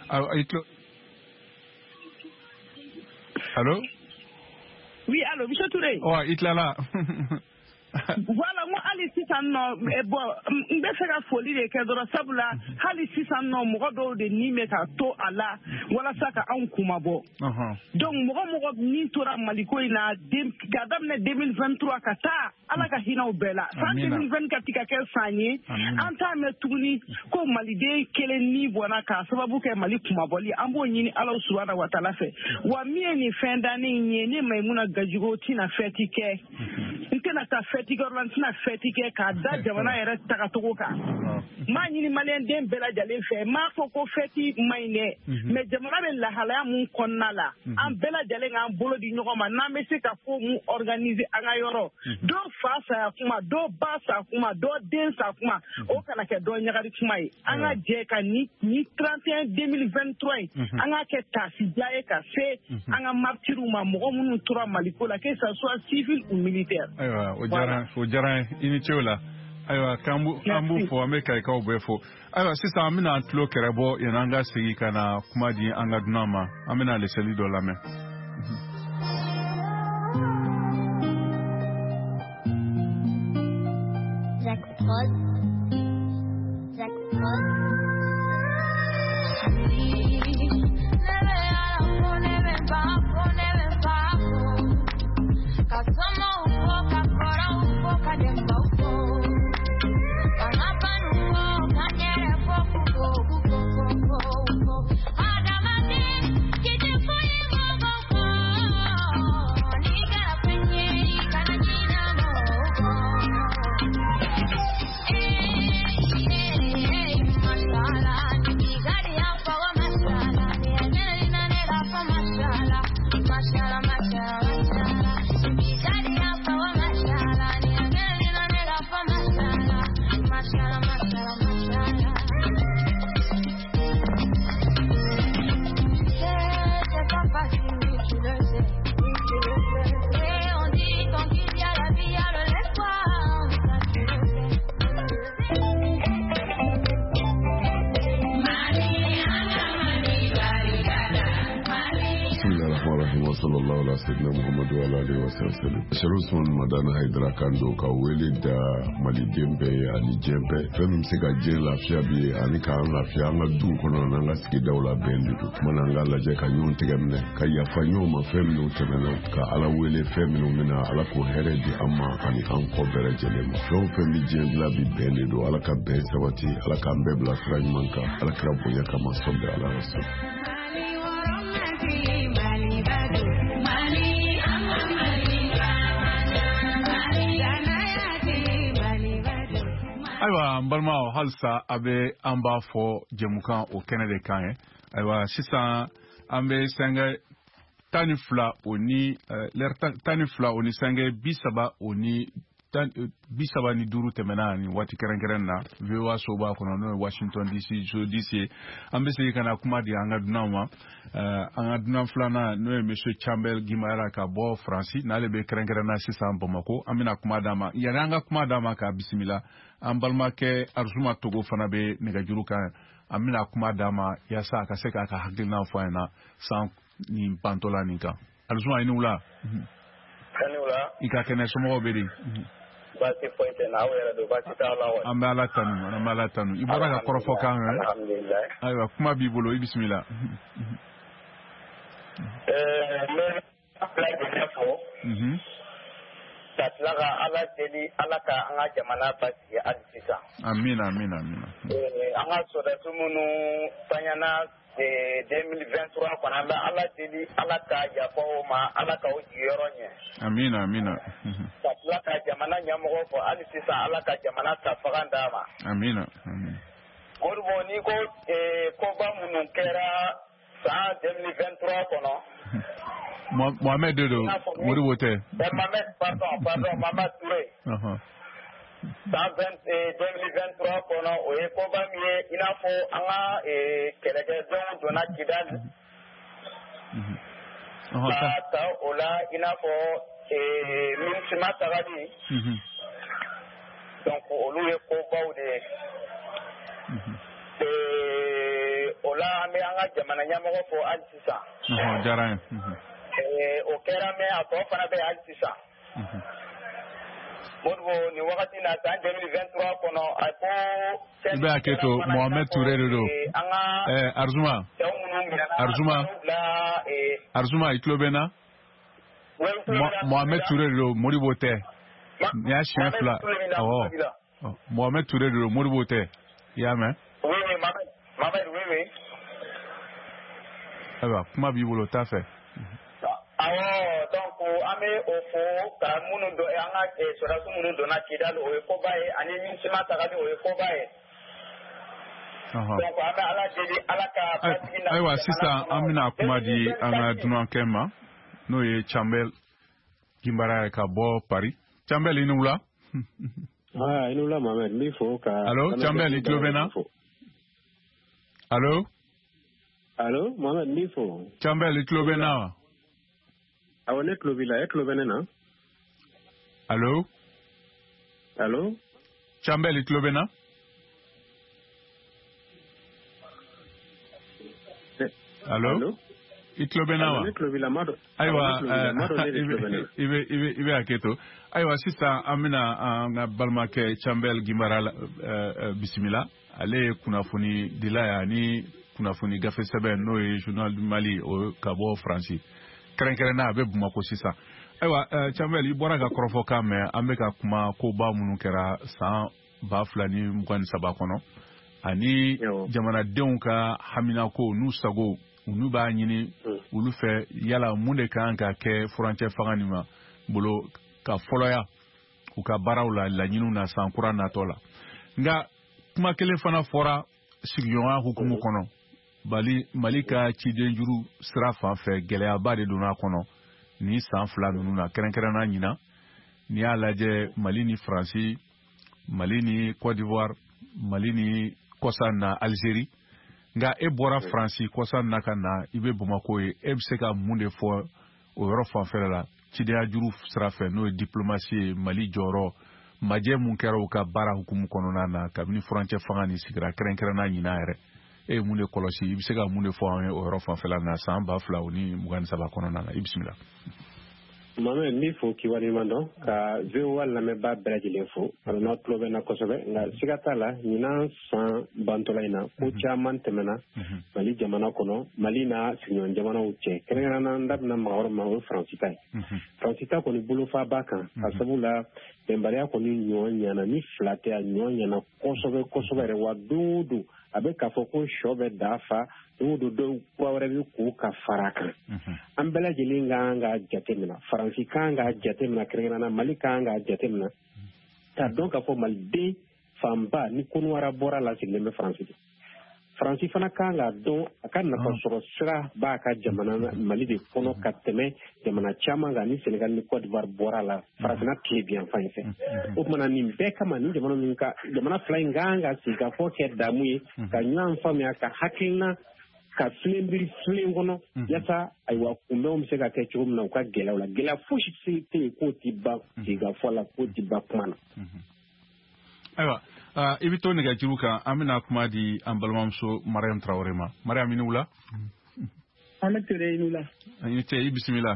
allo oui allo Monsieur Touré itlala voilà moi hali sisan nɔ bon n bɛ fɛ ka foli de kɛ dɔrɔn sabula hali sisan nɔ mɔgɔ dɔw de ni bɛ ka to a la walasa ka anw kumabɔ donc mɔgɔ min tora Maliko in na ka daminɛ 2023 ka taa ala ka hinɛw bɛɛ la san 2024 ka kɛ san ye an t'a mɛn tuguni ko maliden kelen ni bɔnna k'a sababu kɛ Mali kumabɔli an b'o ɲini Ala subahana wa taala fɛ wa min ye nin fɛn dannen ye ne Mayimuna Gajigo tɛna fɛti kɛ n tɛna taa fɛti kɛ n tɛna fɛti kɛ k'a da jamana yɛrɛ tagacogo kan n b'a ɲini maliyɛnden bɛɛ lajɛlen fɛ n m'a fɔ ko fɛti ma ɲi dɛ mais jamana bɛ lahalaya mun kɔnɔna la an bɛɛ lajɛlen k'an bolo di ɲɔgɔn ma n'an bɛ se ka ko mun organiser an ka yɔrɔ dɔw fa saya kuma dɔw ba sa kuma dɔw den sa kuma o kana kɛ dɔw ɲagari kuma ye an ka jɛ ka ni 31 2023 ye an ka kɛ taasidiya ye ka se an ka martyrs ma mɔgɔ minnu tora Maliko la que ça soit civil ou militaire. Ayiwa o diyara i ni cew la ayiwa k'an b'u fɔ an bɛ kayikaw bɛɛ fɔ ayiwa sisan an bɛna an tulo kɛrɛ bɔ yanni an ka segin ka na kuma di an ka dunan ma an bɛna leseli dɔ lamɛn. sallallahu alaihi wasallam Muhammadu alaihi wasallam Sharusman Madana Haidara Kando ka wele da Mali Dembe ani Jembe fem se ka je lafiya bi ani ka lafiya nga du kono na nga sigi dawla bendu mana nga la je ka nyon tigamne ka ya fanyo ma fem no temena ka ala wele fem no mina ala ko here di amma ani an ko bere jele mo fem bi je la bi bendu ala ka be sawati ala ka be bla fraj manka ala ka boya kama sobbe ala rasul Aywa mbalma halsa abe amba fo jemukan o Canada kan aywa sisan ambe sanga tanifla oni tanifla oni sanga bisaba oni bisaba ni duru temena ni wati kerengeren na vewa soba kono no Washington DC so DC ambe se kana kuma di anga dunama anga dunam flana no monsieur Chambel Gimara ka bo France na lebe kerengeren na sisan Bamako amina kuma dama yaranga kuma dama ka bismillah ambalma ke arzuma togo fana be negajuru kan amina kuma dama yasa ka se ka hakilna fo na san ni pantola nika arzuma inula kanula ika kene somo bedi basi pointe na wera do basi taala amala tanu ibara ka korofo kan alhamdulillah aywa kuma bibolo bismillah me apply de nefo tatlaga ala deli ala ka anga jamana basi adisisa amina anga soda tumunu tanyana 2023 kwana ba ala deli ala ka yapo ma ala ka ujiyoronye amina tatla ka jamana nyamogo fo adisisa ala ka jamana tafaganda ma amina gorbo ni ko ba munun kera sa 2023 kono Mohamed Dodo muri wote Mohamed Mohamed Touré 2023 kono o e ko ba mi ina fo anga kelege don dona Kidal ta ola ina fo min sima tagadi donc olu e ko bawde ola me anga jamana nyamogo fo alsisa jaran o kera me ato fana be alsisa Morbo ni wakati na 2023 kono apo ibe aketo Mohamed Touré do Arzuma iklobena Mohamed Touré do moribote ni a chefla Mohamed Touré do moribote ya me oui Mohamed oui aba kuma bibolo ta fait donc ame ofo ka munu do anga sora munu do na Kidal o ko bae ani min sima tagadi o ko bae donc ame ala jeli ala ka patina aywa sisa amina kuma di anga dunan kema no ye Chambel Gimbara ka bo Paris Chambel inula inula Mohamed mi fo ka allo Chambel iklobena allo Mohamed mi fo Chambel iklobena awone klobila eklobenena allo Chambel iklobena allo iklobena aywa ibe aketo aywa sisa amina nga balmake Chambel Gimbara bismillah ale kunafuni dilaya ni kunafuni gafe sebe no journal du Mali o kabo France keren na be Bamako sisa aywa Chambel ibora ga korofo kame ambeka kuma ko ba munu kera san ba flani mugani saba kono ani jamana denw ka hamina ko nu sago unu ba nyini ulu fe yala munde kan ka ke frontière fangani ma bolo ka foloya u ka barawla la nyinu na sankura na tola nga kuma kele fana fora sigiyon hukumu kono Malika Chidenjuru sira fan fɛ gɛlɛyaba de donna kɔnɔ ni san fila ninnu na kɛrɛnkɛrɛnna ɲina ni y'a lajɛ Mali ni Faransi Mali ni Côte d'Ivoire Mali ni kɔsa na Algérie nga e bɔra Faransi kɔsa na ka na i bɛ Bamako ye e bɛ se ka mun de fɔ o yɔrɔ fanfɛla la Cideyajuru sira fɛ n'o ye diplomasi ye Mali jɔyɔrɔ majɛ mun kɛra u ka baara hukumu kɔnɔna na kabini furancɛ fanga ni sigira kɛrɛnkɛrɛnna ɲina yɛrɛ e mun de kɔlɔsi i bɛ se ka mun de fɔ an ye o yɔrɔ fanfɛla na san 2023 kɔnɔna na i bisimila. Mame ni fo kiwariman dɔn ka VOA lamɛnbaa bɛɛ lajɛlen fo a n'a tulo bɛ na kosɛbɛ nka siga t'a la ɲinan san bantɔla in na ko caman tɛmɛna Mali jamana kɔnɔ Mali n'a sigiɲɔgɔn jamanaw cɛ kɛrɛnkɛrɛnnenya n da bɛna maa yɔrɔ ma o ye Faransi ta ye Faransi ta kɔni bolofa b'a kan ka sabu la bɛnbaliya kɔni ɲɔ ɲana ni fila tɛ a ɲɔ ɲana kosɛbɛ kosɛbɛ yɛrɛ wa don o don a bɛ k'a fɔ ko sɔ bɛ da fa don o don dɔw kura wɛrɛ bɛ ko ka fara kan an bɛɛ lajɛlen kan ka jate minɛ Faransi kan ka jate minɛ kɛrɛnkɛrɛnnenya Mali kan ka jate minɛ k'a dɔn k'a fɔ Maliden fanba ni Kɔnɔwara bɔra la sigilen bɛ Faransi de Faransi fana kan k'a dɔn a ka nafasɔrɔ sira b'a ka jamana Mali de kɔnɔ ka tɛmɛ jamana caman kan ni Senegal ni Côte d'Ivoire bɔra la Farafinna tile bi yan fan fɛ o tumana nin bɛɛ kama ni jamana fila in kan ka sigi ka fɔ kɛ damu ye ka ɲɔgɔn faamuya ka hakilina ka filen biri filen kɔnɔ yasa ayiwa kunbɛnw bɛ se ka kɛ cogo min na u ka gɛlɛya la gɛlɛya fosi tɛ yen k'o ti ban sigikafɔ la k'o ti ban kuma na. Ayiwa i bɛ to nɛgɛjuru kan an bɛna kuma di an balimamuso Mariam Traoré ma Mariam i ni wula. An bɛ tere i ni wula. An ye cɛ i bisimila.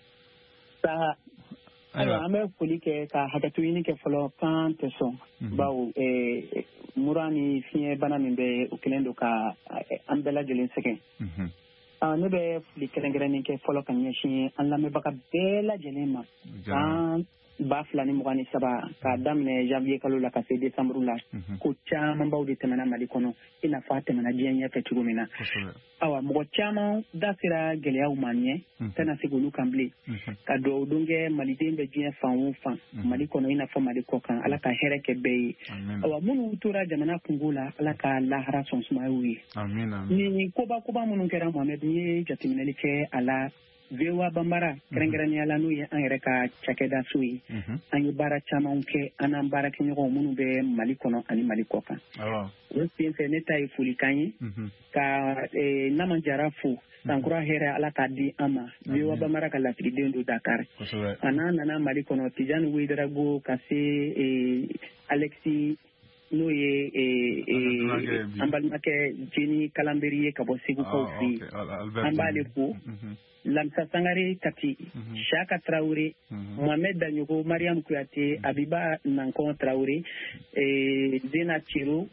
Ayiwa an bɛ foli kɛ ka hakɛto ɲini kɛ fɔlɔ kan tɛ sɔn bawo mura ni fiɲɛ bana min bɛ o kɛlen don ka an bɛɛ lajɛlen sɛgɛn ne bɛ foli kɛrɛnkɛrɛnnen kɛ fɔlɔ ka ɲɛsin an lamɛnbaga bɛɛ lajɛlen ma kan 2023 k'a daminɛ janvier kalo la ka se décembre la ko camanbaw de tɛmɛna Mali kɔnɔ i n'a fɔ a tɛmɛna diɲɛ ɲɛfɛ cogo min na awa mɔgɔ caman da sera gɛlɛyaw ma ɲɛ tɛna se k'olu kan bilen ka dugawu don kɛ maliden bɛ diɲɛ fan o fan Mali kɔnɔ i n'a fɔ Mali kɔ kan Ala ka hɛrɛ kɛ bɛɛ ye awa minnu tora jamana kungo la Ala ka lahara sɔn sumayaw ye ni koba minnu kɛra Mohamed n ye jateminɛli kɛ a la VOA Bambara kɛrɛnkɛrɛnnenya la n'o ye an yɛrɛ ka cakɛda so ye an ye baara camanw kɛ an n'an baarakɛɲɔgɔnw minnu bɛ Mali kɔnɔ ani Mali kɔ kan o sen fɛ ne ta ye folikan ye ka Naman Jara fo sankura hɛrɛ Ala k'a di an ma VOA Bambara ka lasigiden don Dakar a n'an nana Mali kɔnɔ Tijani Ouedraogo ka se Alexis n'o ye an balimakɛ Jeni Kalanberi ye ka bɔ Segukaw fɛ yen an b'ale fo Lamsa Sangare Kati Shaka Traoré Mohamed Danyogo Mariam Kouyaté Abiba Nankon Traoré Zena Chiro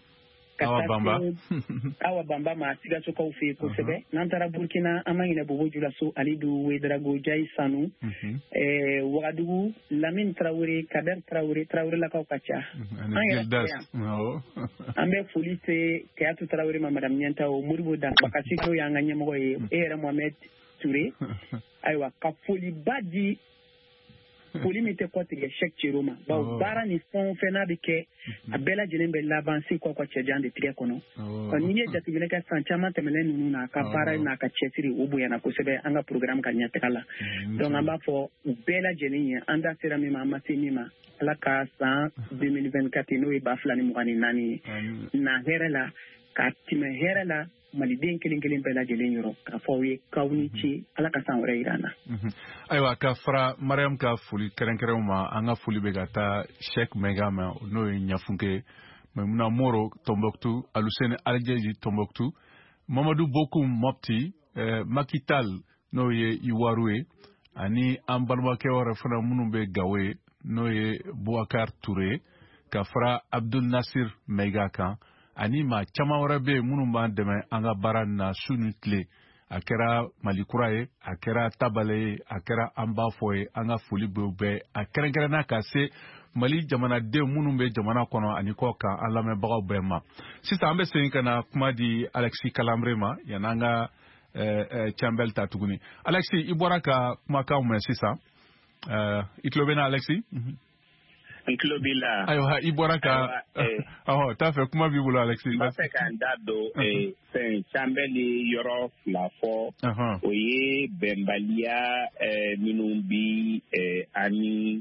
Awa Bamba ma Sigaso kaw fɛ kosɛbɛ n'an taara Burkina an ma ɲinɛ Bobo Dioulasso Alidou Ouedraogo Jai Sanu Ouagadougou Lamine Traoré Kader Traoré lakaw ka ca an yɛrɛ yan an bɛ foli se Kayatu Traoré ma Madame Niantao Modibo Dan Bakasi Sow y'an ka ɲɛmɔgɔ ye e yɛrɛ Mohamed Touré ayiwa ka foliba di foli min tɛ kɔtigɛ Cheikh Thierno ma bawo baara ni fɛn o fɛn n'a bɛ kɛ a bɛɛ lajɛlen bɛ laban se kɔ cɛjan de tigɛ kɔnɔ n'i ye jateminɛ kɛ san caman tɛmɛnen ninnu na a ka baara n'a ka cɛsiri o bonyana kosɛbɛ an ka programme ka ɲɛtaga la donc an b'a fɔ u bɛɛ lajɛlen ye an da sera min ma an ma se min ma Ala ka san 2024 n'o ye 2024 ye na hɛrɛ la ka tɛmɛ hɛrɛ la Maliden kelen kelen bɛɛ lajɛlen yɔrɔ k'a fɔ aw ye k'aw ni ce Ala ka san wɛrɛ yira an na. Ayiwa ka fara Mariam ka foli kɛrɛnkɛrɛnw ma an ka foli bɛ ka taa Cheikh Mega ma n'o ye Ɲafunke Maimuna Moro Tombouctou Aluseni Aljeji Tombouctou Mamadou Bokoum Mopti Makital n'o ye Iwaru ye ani an balimakɛ wɛrɛ fana minnu bɛ Gawo ye n'o ye Boubacar Touré ka fara Abdul Nasir Mega kan ani maa caman wɛrɛ bɛ yen minnu b'an dɛmɛ an ka baara na su ni tile a kɛra Malikura ye a kɛra Tabale ye a kɛra an b'a fɔ ye an ka foli bɛ u bɛɛ a kɛrɛnkɛrɛnna ka se Mali jamanaden minnu bɛ jamana kɔnɔ ani kɔ kan an lamɛnbagaw bɛɛ ma sisan an bɛ segin ka na kuma di Alexis Kalambre ma yan'an ka Chambel ta tuguni Alexis i bɔra ka kumakanw mɛn sisan i tulo bɛ na Alexis Nkilo b'i la. Ayiwa i bɔra ka t'a fɛ kuma b'i bolo Alexis. N b'a fɛ k'an da don fɛn Chambeli yɔrɔ fila fɔ o ye bɛnbaliya minnu bi ani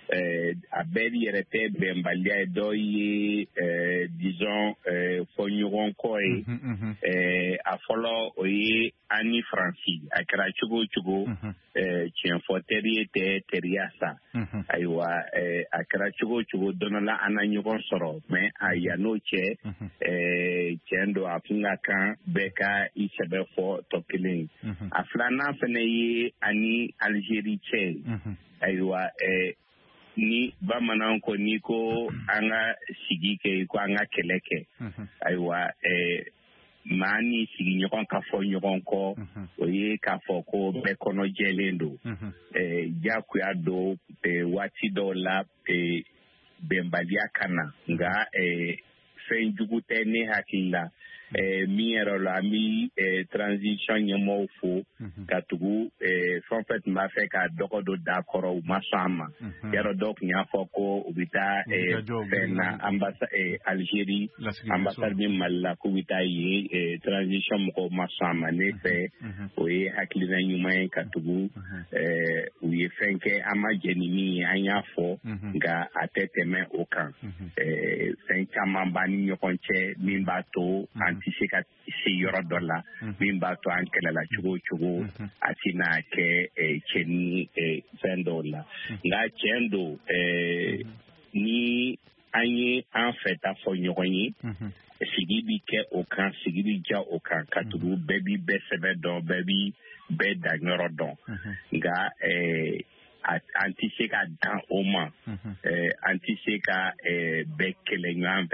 a bɛɛ yɛrɛ tɛ bɛnbaliya ye dɔw ye disons fɔ ɲɔgɔn kɔ ye a fɔlɔ o ye an ni Faransi a kɛra cogo o cogo tiɲɛ fɔ teri tɛ teriya sa ayiwa a kɛra cogo o cogo don dɔ la an na ɲɔgɔn sɔrɔ mais a yan'o cɛ tiɲɛ don a kun ka kan bɛɛ ka i sɛbɛ fɔ tɔ kelen a filanan fana ye ani Algérie cɛ ayiwa ni bamanan ko ni ko an ka sigi kɛ ko an ka kɛlɛ kɛ ayiwa maa ni sigiɲɔgɔn ka fɔ ɲɔgɔn kɔ o ye k'a fɔ ko bɛɛ kɔnɔ jɛlen don jagoya don waati dɔw la bɛnbaliya ka na nka fɛn jugu tɛ ne hakili la min yɛrɛ la an bɛ transition ɲɛmɔgɔw fo ka tugu fɛn fɛn tun b'a fɛ ka dɔgɔ don da kɔrɔ u ma sɔn a ma yɔrɔ dɔw tun y'a fɔ ko u bɛ taa fɛn na Algérie ambassade min Mali la k'u bɛ taa yen transition mɔgɔw ma sɔn a ma ne fɛ o ye hakilina ɲuman ye ka tugu u ye fɛn kɛ an ma jɛ ni min ye an y'a fɔ nka a tɛ tɛmɛ o kan fɛn caman b'an ni ɲɔgɔn cɛ min b'a to an tɛ se ka se yɔrɔ dɔ la min b'a to an kɛlɛla cogo o cogo a tɛna kɛ cɛ ni fɛn dɔw la nka tiɲɛ don ni an ye an fɛta fɔ ɲɔgɔn ye sigi bi kɛ o kan sigi bi ja o kan ka tugu bɛɛ bi bɛɛ sɛbɛ dɔn bɛɛ bi bɛɛ danyɔrɔ dɔn nka an tɛ se ka dan o ma an tɛ se ka bɛɛ kɛlɛ ɲɔgɔn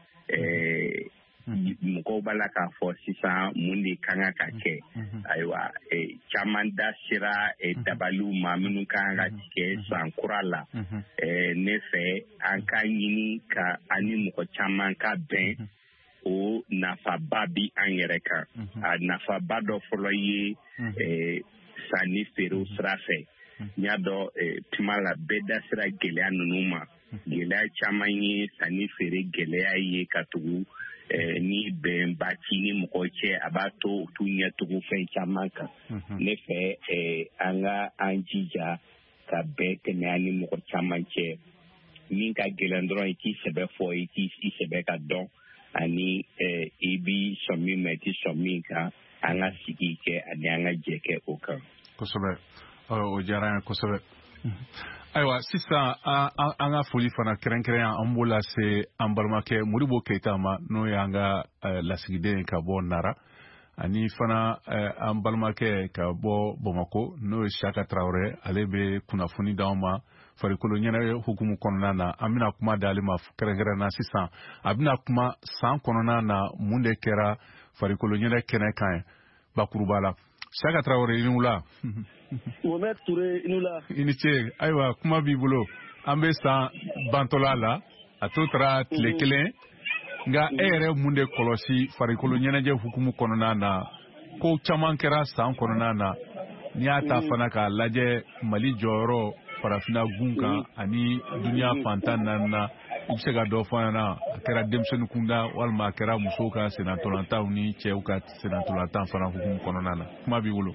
fɛ mɔgɔw b'a la k'a fɔ sisan mun de kan ka kɛ ayiwa caman da sera dabaliw ma minnu kan ka tigɛ san kura la ne fɛ an ka ɲini ka ani mɔgɔ caman ka bɛn o nafaba bi an yɛrɛ kan a nafaba dɔ fɔlɔ ye sanni feerew sira fɛ n y'a dɔn tuma la bɛɛ da sera gɛlɛya ninnu ma gɛlɛya caman ye sanni feere gɛlɛya ye ka tugu ni bɛnba ci ni mɔgɔw cɛ a b'a to u t'u ɲɛ tugu fɛn caman kan ne fɛ an ka an jija ka bɛn tɛmɛ an ni mɔgɔ caman cɛ min ka gɛlɛn dɔrɔn i k'i sɛbɛ fɔ i k'i sɛbɛ ka dɔn ani i bi sɔn min ma i tɛ sɔn min kan an ka sigi kɛ ani an ka jɛ kɛ o kan. Kosɛbɛ o diyara n ye kosɛbɛ. Ayiwa sisan an ka foli fana kɛrɛnkɛrɛnya an b'o lase an balimakɛ Modibo Keyita ma n'o ye an ka lasigiden ka bɔ Nara ani fana an balimakɛ ka bɔ Bamakɔ n'o ye Saka Tarawele ale bɛ kunnafoni d'anw ma farikolo ɲɛnajɛ hukumu kɔnɔna na an bɛna kuma d'ale ma kɛrɛnkɛrɛn na sisan a bɛna kuma san kɔnɔna na mun de kɛra farikolo ɲɛnajɛ kɛnɛ kan ye bakuruba la. Saka Tarawele i ni wula. Mohamed Touré i ni wula. I ni ce ayiwa kuma b'i bolo an bɛ san bantɔla la a to taara tile kelen nka e yɛrɛ mun de kɔlɔsi farikolo ɲɛnajɛ hukumu kɔnɔna na ko caman kɛra san kɔnɔna na n'i y'a ta fana k'a lajɛ Mali jɔyɔrɔ farafinna gun kan ani duniya fantan naani na i bɛ se ka dɔ fɔ an ɲɛna a kɛra denmisɛnnin kunda walima a kɛra musow ka senatolantanw ni cɛw ka senatolantan fana hukumu kɔnɔna na kuma b'i bolo.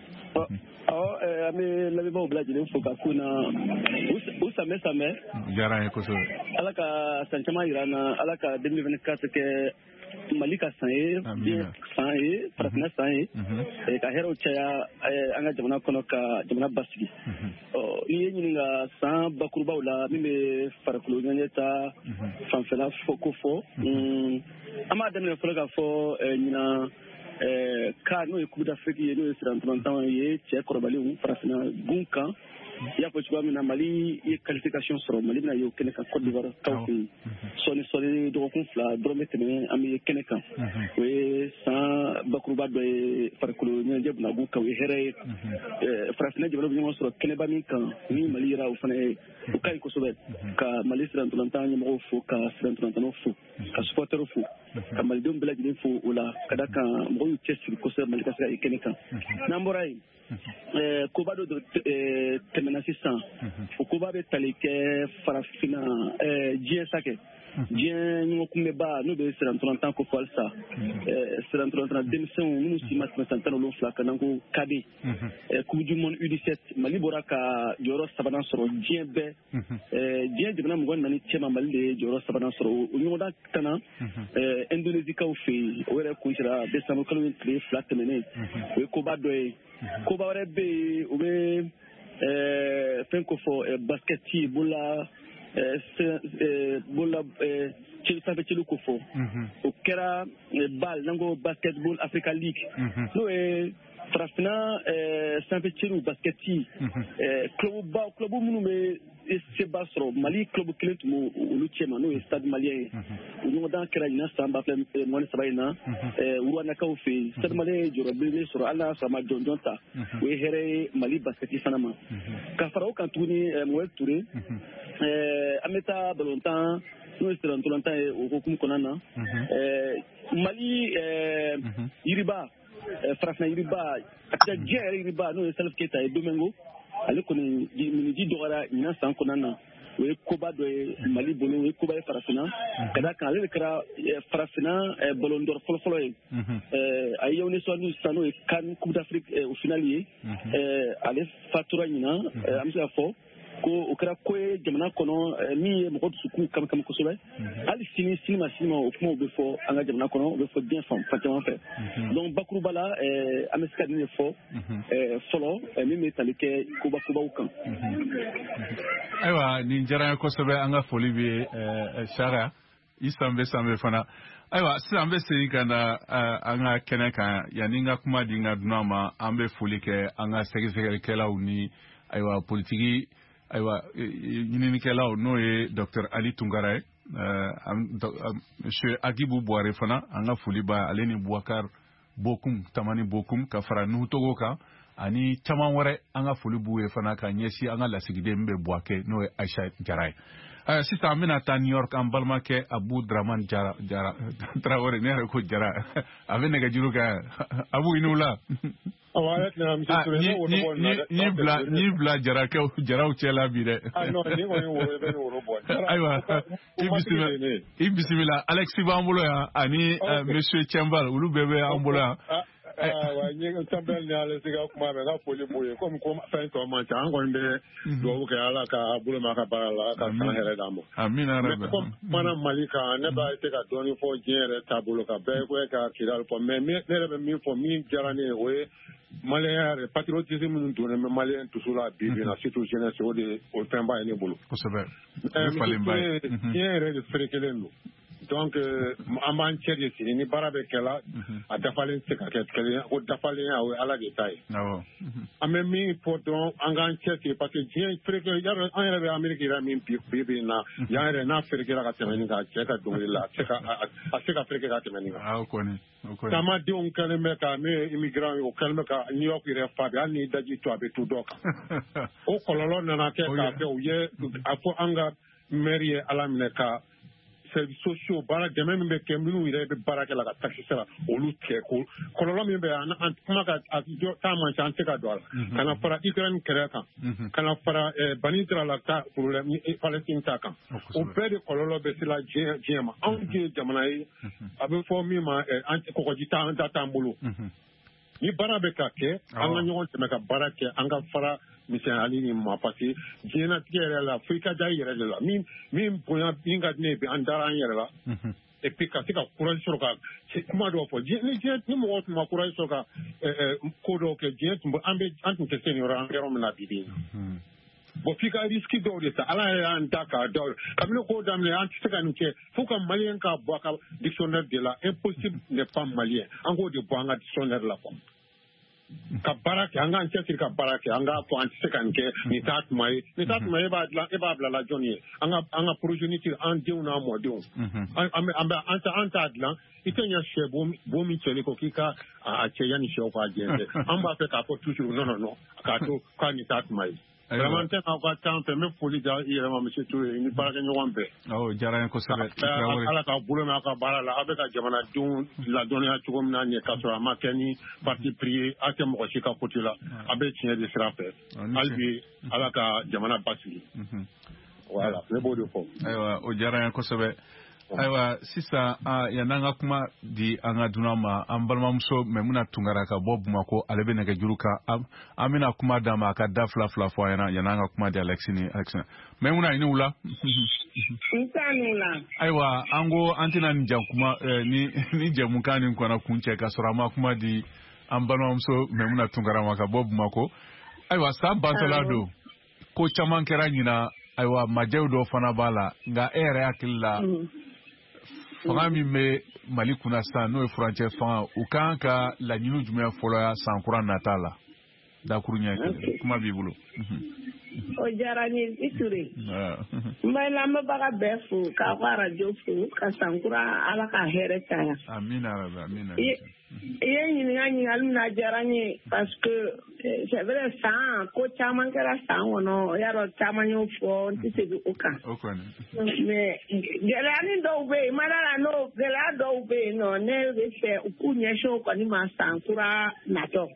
An bɛ lamɛnbaaw bɛɛ lajɛlen fo ka ko na u samɛ diyara n ye kosɛbɛ. Ala ka san caman jira an na Ala ka 2024 kɛ Mali ka san ye san ye farafinna san ye ka hɛrɛw caya an ka jamana kɔnɔ ka jamana basigi n'i ye ɲininka san bakurubaw la min bɛ farikolo ɲɛnajɛ ta fanfɛla ko fɔ an b'a daminɛ fɔlɔ k'a fɔ ɲinan ka n'o ye Coupe d'Afrique ye n'o ye senatolantan ye cɛ kɔrɔbalenw farafinna gun kan i y'a fɔ cogoya min na Mali ye qualification sɔrɔ Mali bɛna ye o kɛnɛ kan Côte d'Ivoire kaw fɛ yen sɔɔni dɔgɔkun 2 dɔrɔn bɛ tɛmɛ an bɛ kɛnɛ kan o ye san bakuruba dɔ ye farikolo ɲɛnajɛ bunabun kan o ye hɛrɛ ye farafinna jamana bɛ ɲɔgɔn sɔrɔ kɛnɛba min kan ni Mali yera o fana ye o ka ɲi kosɛbɛ ka Mali senatolantan ɲɛmɔgɔw fo ka senatolantanw fo ka supporters fo ka malidenw bɛɛ lajɛlen fo o la ka da kan mɔgɔw y'u cɛsiri kosɛbɛ Mali ka se ka ye kɛnɛ kan n'an bɔra yen koba dɔ tɛmɛna sisan o koba bɛ tali kɛ farafinna diɲɛ sakɛ diɲɛ ɲɔgɔnkunbɛba n'o bɛ sirantolantan ko fɔ halisa sirantolantan denmisɛnw minnu si ma tɛmɛ san 17 kan n'an ko kade coupe du monde U17 Mali bɔra ka jɔyɔrɔ 3nan sɔrɔ diɲɛ bɛɛ diɲɛ jamana 24 cɛma Mali de ye jɔyɔrɔ 3nan sɔrɔ o ɲɔgɔndan tana Indonésiekaw fɛ yen o yɛrɛ kun sera décembre kalo ye tile 2 tɛmɛnen o ye koba dɔ ye koba wɛrɛ bɛ yen o bɛ fɛn ko fɔ basketi bola sanfɛ celu ko fɔ o kɛra bal n'an ko basketball Africa League n'o ye farafina sanfɛ celu basketi club minnu bɛ seba sɔrɔ Mali club kelen tun b'o olu cɛma n'o ye Stade Malien ye o ɲɔgɔndan kɛra ɲinan san 2023 in na Wuranakaw fɛ yen Stade Malien ye jɔyɔrɔ belebele sɔrɔ hali n'a sɔrɔ a ma jɔnjɔn ta o ye hɛrɛ ye Mali basketi fana ma ka fara o kan tuguni Mohamed Touré an bɛ taa balontan n'o ye sirantolantan ye o hukumu kɔnɔna na Mali yiriba farafina yiriba a ka diɲɛ yɛrɛ yiriba n'o ye Salif Keita ye Domingo ale kɔni miniji dɔgɔyara ɲinan san kɔnɔna na o ye koba dɔ ye Mali bolo o ye koba ye farafina ka da kan ale de kɛra farafina ballon d'or fɔlɔfɔlɔ ye a ye Yaoundé Soir sisan n'o ye CAN Coupe d'Afrique o finali ye ale fatura ɲinan an bɛ se ka fɔ ko o kɛra ko ye jamana kɔnɔ min ye mɔgɔ dusukun kami kosɛbɛ hali sini ma o kumaw bɛ fɔ an ka jamana kɔnɔ o bɛ fɔ diɲɛ fan caman fɛ donc bakuruba la an bɛ se ka nin de fɔ fɔlɔ min bɛ tali kɛ kobaw kan. Ayiwa nin diyara n ye kosɛbɛ an ka foli bɛ Sara i sanbɛ fana ayiwa sisan an bɛ segin ka na an ka kɛnɛ kan yanni n ka kuma di n ka dunan ma an bɛ foli kɛ an ka sɛgɛsɛgɛlikɛlaw ni ayiwa politiki ayiwa ɲininikɛlaw n'o ye Dr Ali Tunkara ye Monsieur Agibou Bouare fana an ka foli b'a ale ni Boubacar Bokum Tamani Bokum ka fara Nuhu Togo kan ani caman wɛrɛ an ka foli b'u ye fana ka ɲɛsin an ka lasigiden bɛ Buwake n'o ye Aisha Jara ye sisan an bɛna taa New York an balimakɛ Abu Dramane Jara Traoré ne yɛrɛ ko Jara a bɛ nɛgɛjuru kan Abu i n'u la ni bila jaraw cɛla bi dɛ ayiwa i bisimila Alexis b'an bolo yan ani Monsieur Chambal olu bɛɛ bɛ an bolo yan Chambal ni Alexis ka kuma bɛ ka foli b'u ye komi ko fɛn tɔ man ca an kɔni bɛ dugawu kɛ Ala ka bolo ma ka baara la ka san hɛrɛ d'an ma amina rabi mana Mali kan ne b'a se ka dɔɔni fɔ diɲɛ yɛrɛ taabolo kan bɛɛ ko ka kidali fɔ mais ne yɛrɛ bɛ min fɔ min diyara ne ye o ye Malien patriotisme minnu donnen bɛ Malien dusu la bi bi na surtout jeunesse o fɛnba ye ne bolo kosɛbɛ diɲɛ yɛrɛ de ferekelen don donc an b'an cɛ de sigi ni baara bɛ kɛla a dafalen tɛ ka kɛ kelen o dafalenya o ye Ala de ta ye an bɛ min fɔ dɔrɔn an k'an cɛ sigi parce que diɲɛ fereke an yɛrɛ bɛ Amérique yɛrɛ min bi na yan yɛrɛ n'a ferekela ka tɛmɛ nin kan cɛ ka dɔnkili la a se ka fereke ka tɛmɛ nin kan taamadenw kɛlen bɛ ka ne ye immigrant ye o kɛlen bɛ ka New York yɛrɛ fa bi hali n'i daji to a bɛ tu dɔ kan o kɔlɔlɔ nana kɛ k'a kɛ u ye a fɔ an ka maire ye Ala minɛ ka services sociaux baara dɛmɛ min bɛ kɛ minnu yɛrɛ bɛ baara kɛ la ka taxe sara olu tigɛ ko kɔlɔlɔ min bɛ an kuma ka taa man ca an tɛ ka don a la ka na fara Ukraine kɛlɛ kan ka na fara bani Israël ta problème Palestine ta kan o bɛɛ de kɔlɔlɔ bɛ se la diɲɛ ma anw tɛ jamana ye a bɛ fɔ min ma kɔgɔji ta an ta t'an bolo ni baara bɛ ka kɛ an ka ɲɔgɔn tɛmɛ ka baara kɛ an ka fara misɛnyali nin ma parce que diɲɛnatigɛ yɛrɛ la fo i ka da i yɛrɛ de la min bonya min ka di ne ye bi an dara an yɛrɛ la et puis ka se ka courage sɔrɔ ka kuma dɔw fɔ ni mɔgɔw tun ma courage sɔrɔ ka ko dɔw kɛ diɲɛ tun an tun tɛ se nin yɔrɔ an yɔrɔ min na bi bi bon f'i ka risque dɔw de ta Ala yɛrɛ y'an da k'a da kabini k'o daminɛ an tɛ se ka nin kɛ fo ka maliyɛn ka bɔ a ka dictionnaire de la impossible n'est pas malien an k'o de bɔ an ka dictionnaire la quoi ka baara kɛ an k'an cɛsiri ka baara kɛ an k'a fɔ an tɛ se ka nin kɛ nin t'a tuma ye e b'a bila la jɔnni ye an ka progéniture an denw n'a mɔdenw an t'a dilan i tɛ ɲɛ sɛ bo min cɛli ko k'i ka a cɛ yanni sɛw k'a jɛnsɛ an b'a fɛ k'a fɔ toujours non k'a to k'a nin t'a tuma ye vraiment tɛ n'aw ka temps fɛ n bɛ foli da i yɛrɛ ma monsieur Touré ni baarakɛɲɔgɔn bɛɛ diyara n ye kosɛbɛ Ala k'a bolo mɛn aw ka baara la aw bɛ ka jamanadenw ladɔnniya cogo min na ɲɛ k'a sɔrɔ a ma kɛ ni parti pris ye aw tɛ mɔgɔ si ka côté la a bɛ tiɲɛ de sira fɛ hali bi Ala ka jamana basigi voilà ne b'o de fɔ ayiwa o diyara n ye kosɛbɛ Aiwa sisa yananga kuma di anga dunama ambalmamso memuna tungara ka bob mako alebe nege juruka amina kuma dama ka dafla fla fo yananga kuma di Alexina memuna ini ula insanula aiwa ango antina nja kuma ni jamukani nkwana kunche ka sorama kuma di ambalmamso memuna tungara maka bob mako aiwa sa bansolado ko chaman kera nyina aiwa majeudo fana bala nga ere akilla fanga min bɛ Mali kunna sisan n'o ye furancɛ fanga u kan ka laɲini jumɛn fɔlɔ ya san kura nata la dakuru ɲɛ kelen kuma b'i bolo. O diyara n ye i Ture n bɛ lamɛnbaga bɛɛ fo k'a fɔ arajo fo ka san kura ala ka hɛrɛ caya. Amina amina. I ye ɲininkali min na diyara n ye parce que c'est vrai san ko caman kɛra san kɔnɔ yarɔ caman y'o fɔ n tɛ segin o kan. O kɔni. Mais gɛlɛyani dɔw bɛ yen madala n'o gɛlɛya dɔw bɛ yen nɔ ne bɛ fɛ u k'u ɲɛsin o kɔni ma san kura natɔ.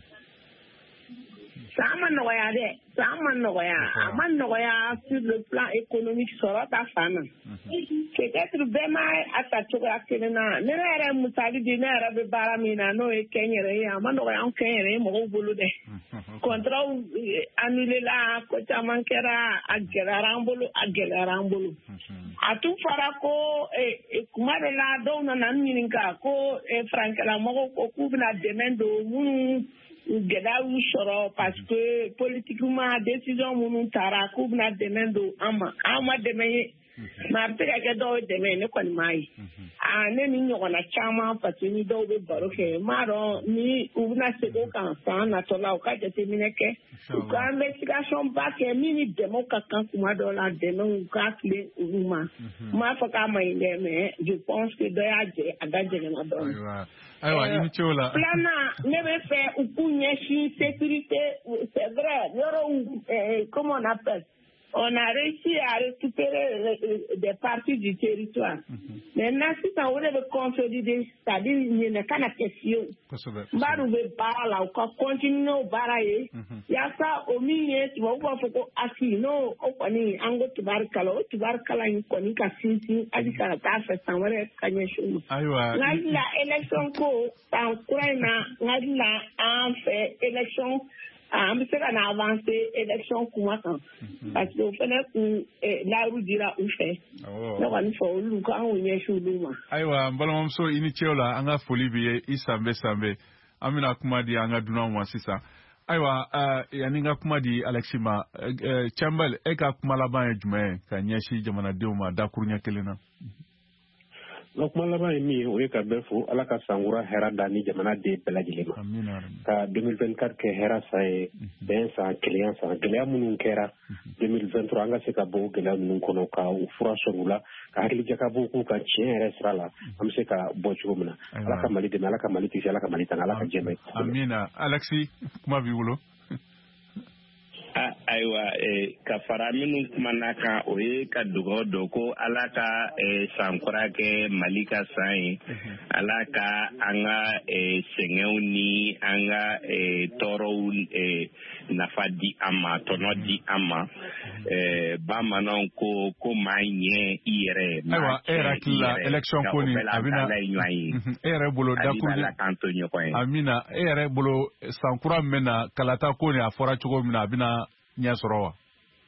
San ma nɔgɔya dɛ san ma nɔgɔya a ma nɔgɔya sur le plan économique sɔrɔ ta fan na peut-être bɛɛ ma a ta cogoya kelen na ne yɛrɛ misali di ne yɛrɛ bɛ baara min na n'o ye kɛnyɛrɛ ye a ma nɔgɔya an kɛnyɛrɛ ye mɔgɔw bolo dɛ contrat annulé la ko caman kɛra a gɛlɛyara an bolo a tun fɔra ko kuma dɔ la dɔw nana n ɲininka ko farankɛla mɔgɔw ko k'u bɛna dɛmɛ don minnu gɛlɛya y'u sɔrɔ parce que politiquement décision minnu taara k'u bɛna dɛmɛ don an ma dɛmɛ ye mais a bɛ se ka kɛ dɔw ye dɛmɛ ye ne kɔni m'a ye ne ni ɲɔgɔnna caman parce que ni dɔw bɛ baro kɛ n m'a dɔn ni u bɛna segin o kan san natɔla u ka jateminɛ kɛ u ka investigation ba kɛ min ni dɛmɛw ka kan kuma dɔw la dɛmɛw ka tilen olu ma n m'a fɔ k'a ma ɲi dɛ mais je pense que dɔ y'a jɛ a da jɛngɛnna dɔɔnin. Ayiwa i ni ce o la. Filanan ne bɛ fɛ u k'u ɲɛsin sécurité c'est vrai yɔrɔ comment on appelle on a réussi à récupérer des parties du territoire. Maintenant sisan o de bɛ consolider c'est-à-dire ɲinɛ kana kɛ fiyewu. N b'a dɔn u bɛ baara la u ka continuer o baara ye yaasa o min ye tubabu b'a fɔ ko ACI n'o kɔni an ko tubarikala o tubarikala in kɔni ka sinsin hali ka taa fɛ san wɛrɛ ka ɲɛsin o ma. N hakili la élection ko san kura in na n hakili la an fɛ élection an bɛ se ka na avancer élection kuma kan parce que o fana kun laaru dira u fɛ ne kɔni fɛ olu k'an k'u ɲɛsin olu ma. Ayiwa n balimamuso i ni ce o la an ka foli b'i ye i sanbe sanbe an bɛna kuma di an ka dunanw ma sisan. Ayiwa yanni n ka kuma di Alexis ma Campbell e ka kuma laban ye jumɛn ye ka ɲɛsin jamanadenw ma dakuru ɲɛ kelen na. N ka kuma laban ye min ye o ye ka bɛɛ fo ala ka sankura hɛrɛ da ni jamanaden bɛɛ lajɛlen ma ka 2024 kɛ hɛrɛ san ye bɛn san kelenya san gɛlɛya minnu kɛra 2023 an ka se ka bɔ o gɛlɛya ninnu kɔnɔ ka u fura sɔrɔ u la ka hakilijakabɔ k'u kan tiɲɛ yɛrɛ sira la an bɛ se ka bɔ cogo min na ala ka Mali dɛmɛ ala ka Mali kisi ala ka Mali tanga ala ka jɛmɛ. Amina. Alexis kuma b'i bolo. Ayiwa ka fara minnu kumana kan o ye ka dugawu dɔ ko ala ka sankura kɛ Mali ka san ye ala ka an ka sɛgɛnw ni an ka tɔɔrɔw nafa di an ma tɔnɔ di an ma bamananw ko maa ɲɛ i yɛrɛ. Ayiwa e yɛrɛ hakili la élection ko nin a bɛna e yɛrɛ bolo dakuru Amina e yɛrɛ bolo sankura min bɛ na kalata ko nin a fɔra cogo min na a bɛna ɲɛ sɔrɔ wa?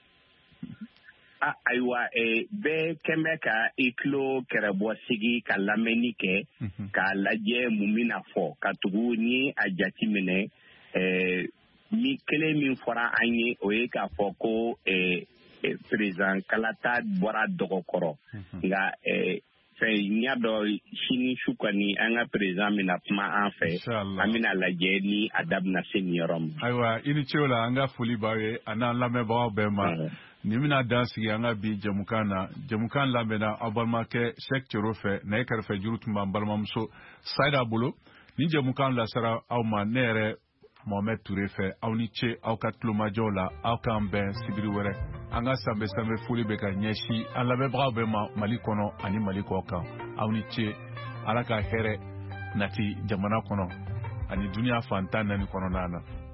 Ayiwa bɛɛ kɛn bɛ ka i tulo kɛrɛbɔ sigi ka lamɛnni kɛ k'a lajɛ mun bɛna fɔ ka tugu ni a jati minɛ ni kelen min fɔra an ye o ye k'a fɔ ko président Kalata bɔra dɔgɔkɔrɔ nka n y'a dɔn sini su kɔni an ka président bɛna kuma an fɛ an bɛna lajɛ ni a da bɛna se nin yɔrɔ ma. Ayiwa i ni ce o la an ka foli b'aw ye a n'an lamɛnbagaw bɛɛ ma nin bɛna dan sigi an ka bi jamukan na jamukan lamɛnna aw balimakɛ Sɛk Cero fɛ na e kɛrɛfɛ juru tun b'an balimamuso Sayida bolo ni jamukan lasara aw ma ne yɛrɛ Mohamed Ture fɛ aw ni ce aw ka tulomajɔw la aw k'an bɛn sibiri wɛrɛ an ka sanbɛ foli bɛ ka ɲɛsin an lamɛnbagaw bɛɛ ma Mali kɔnɔ ani Mali kɔ kan aw ni ce ala ka hɛrɛ nati jamana kɔnɔ ani duniya fan 14 kɔnɔna na.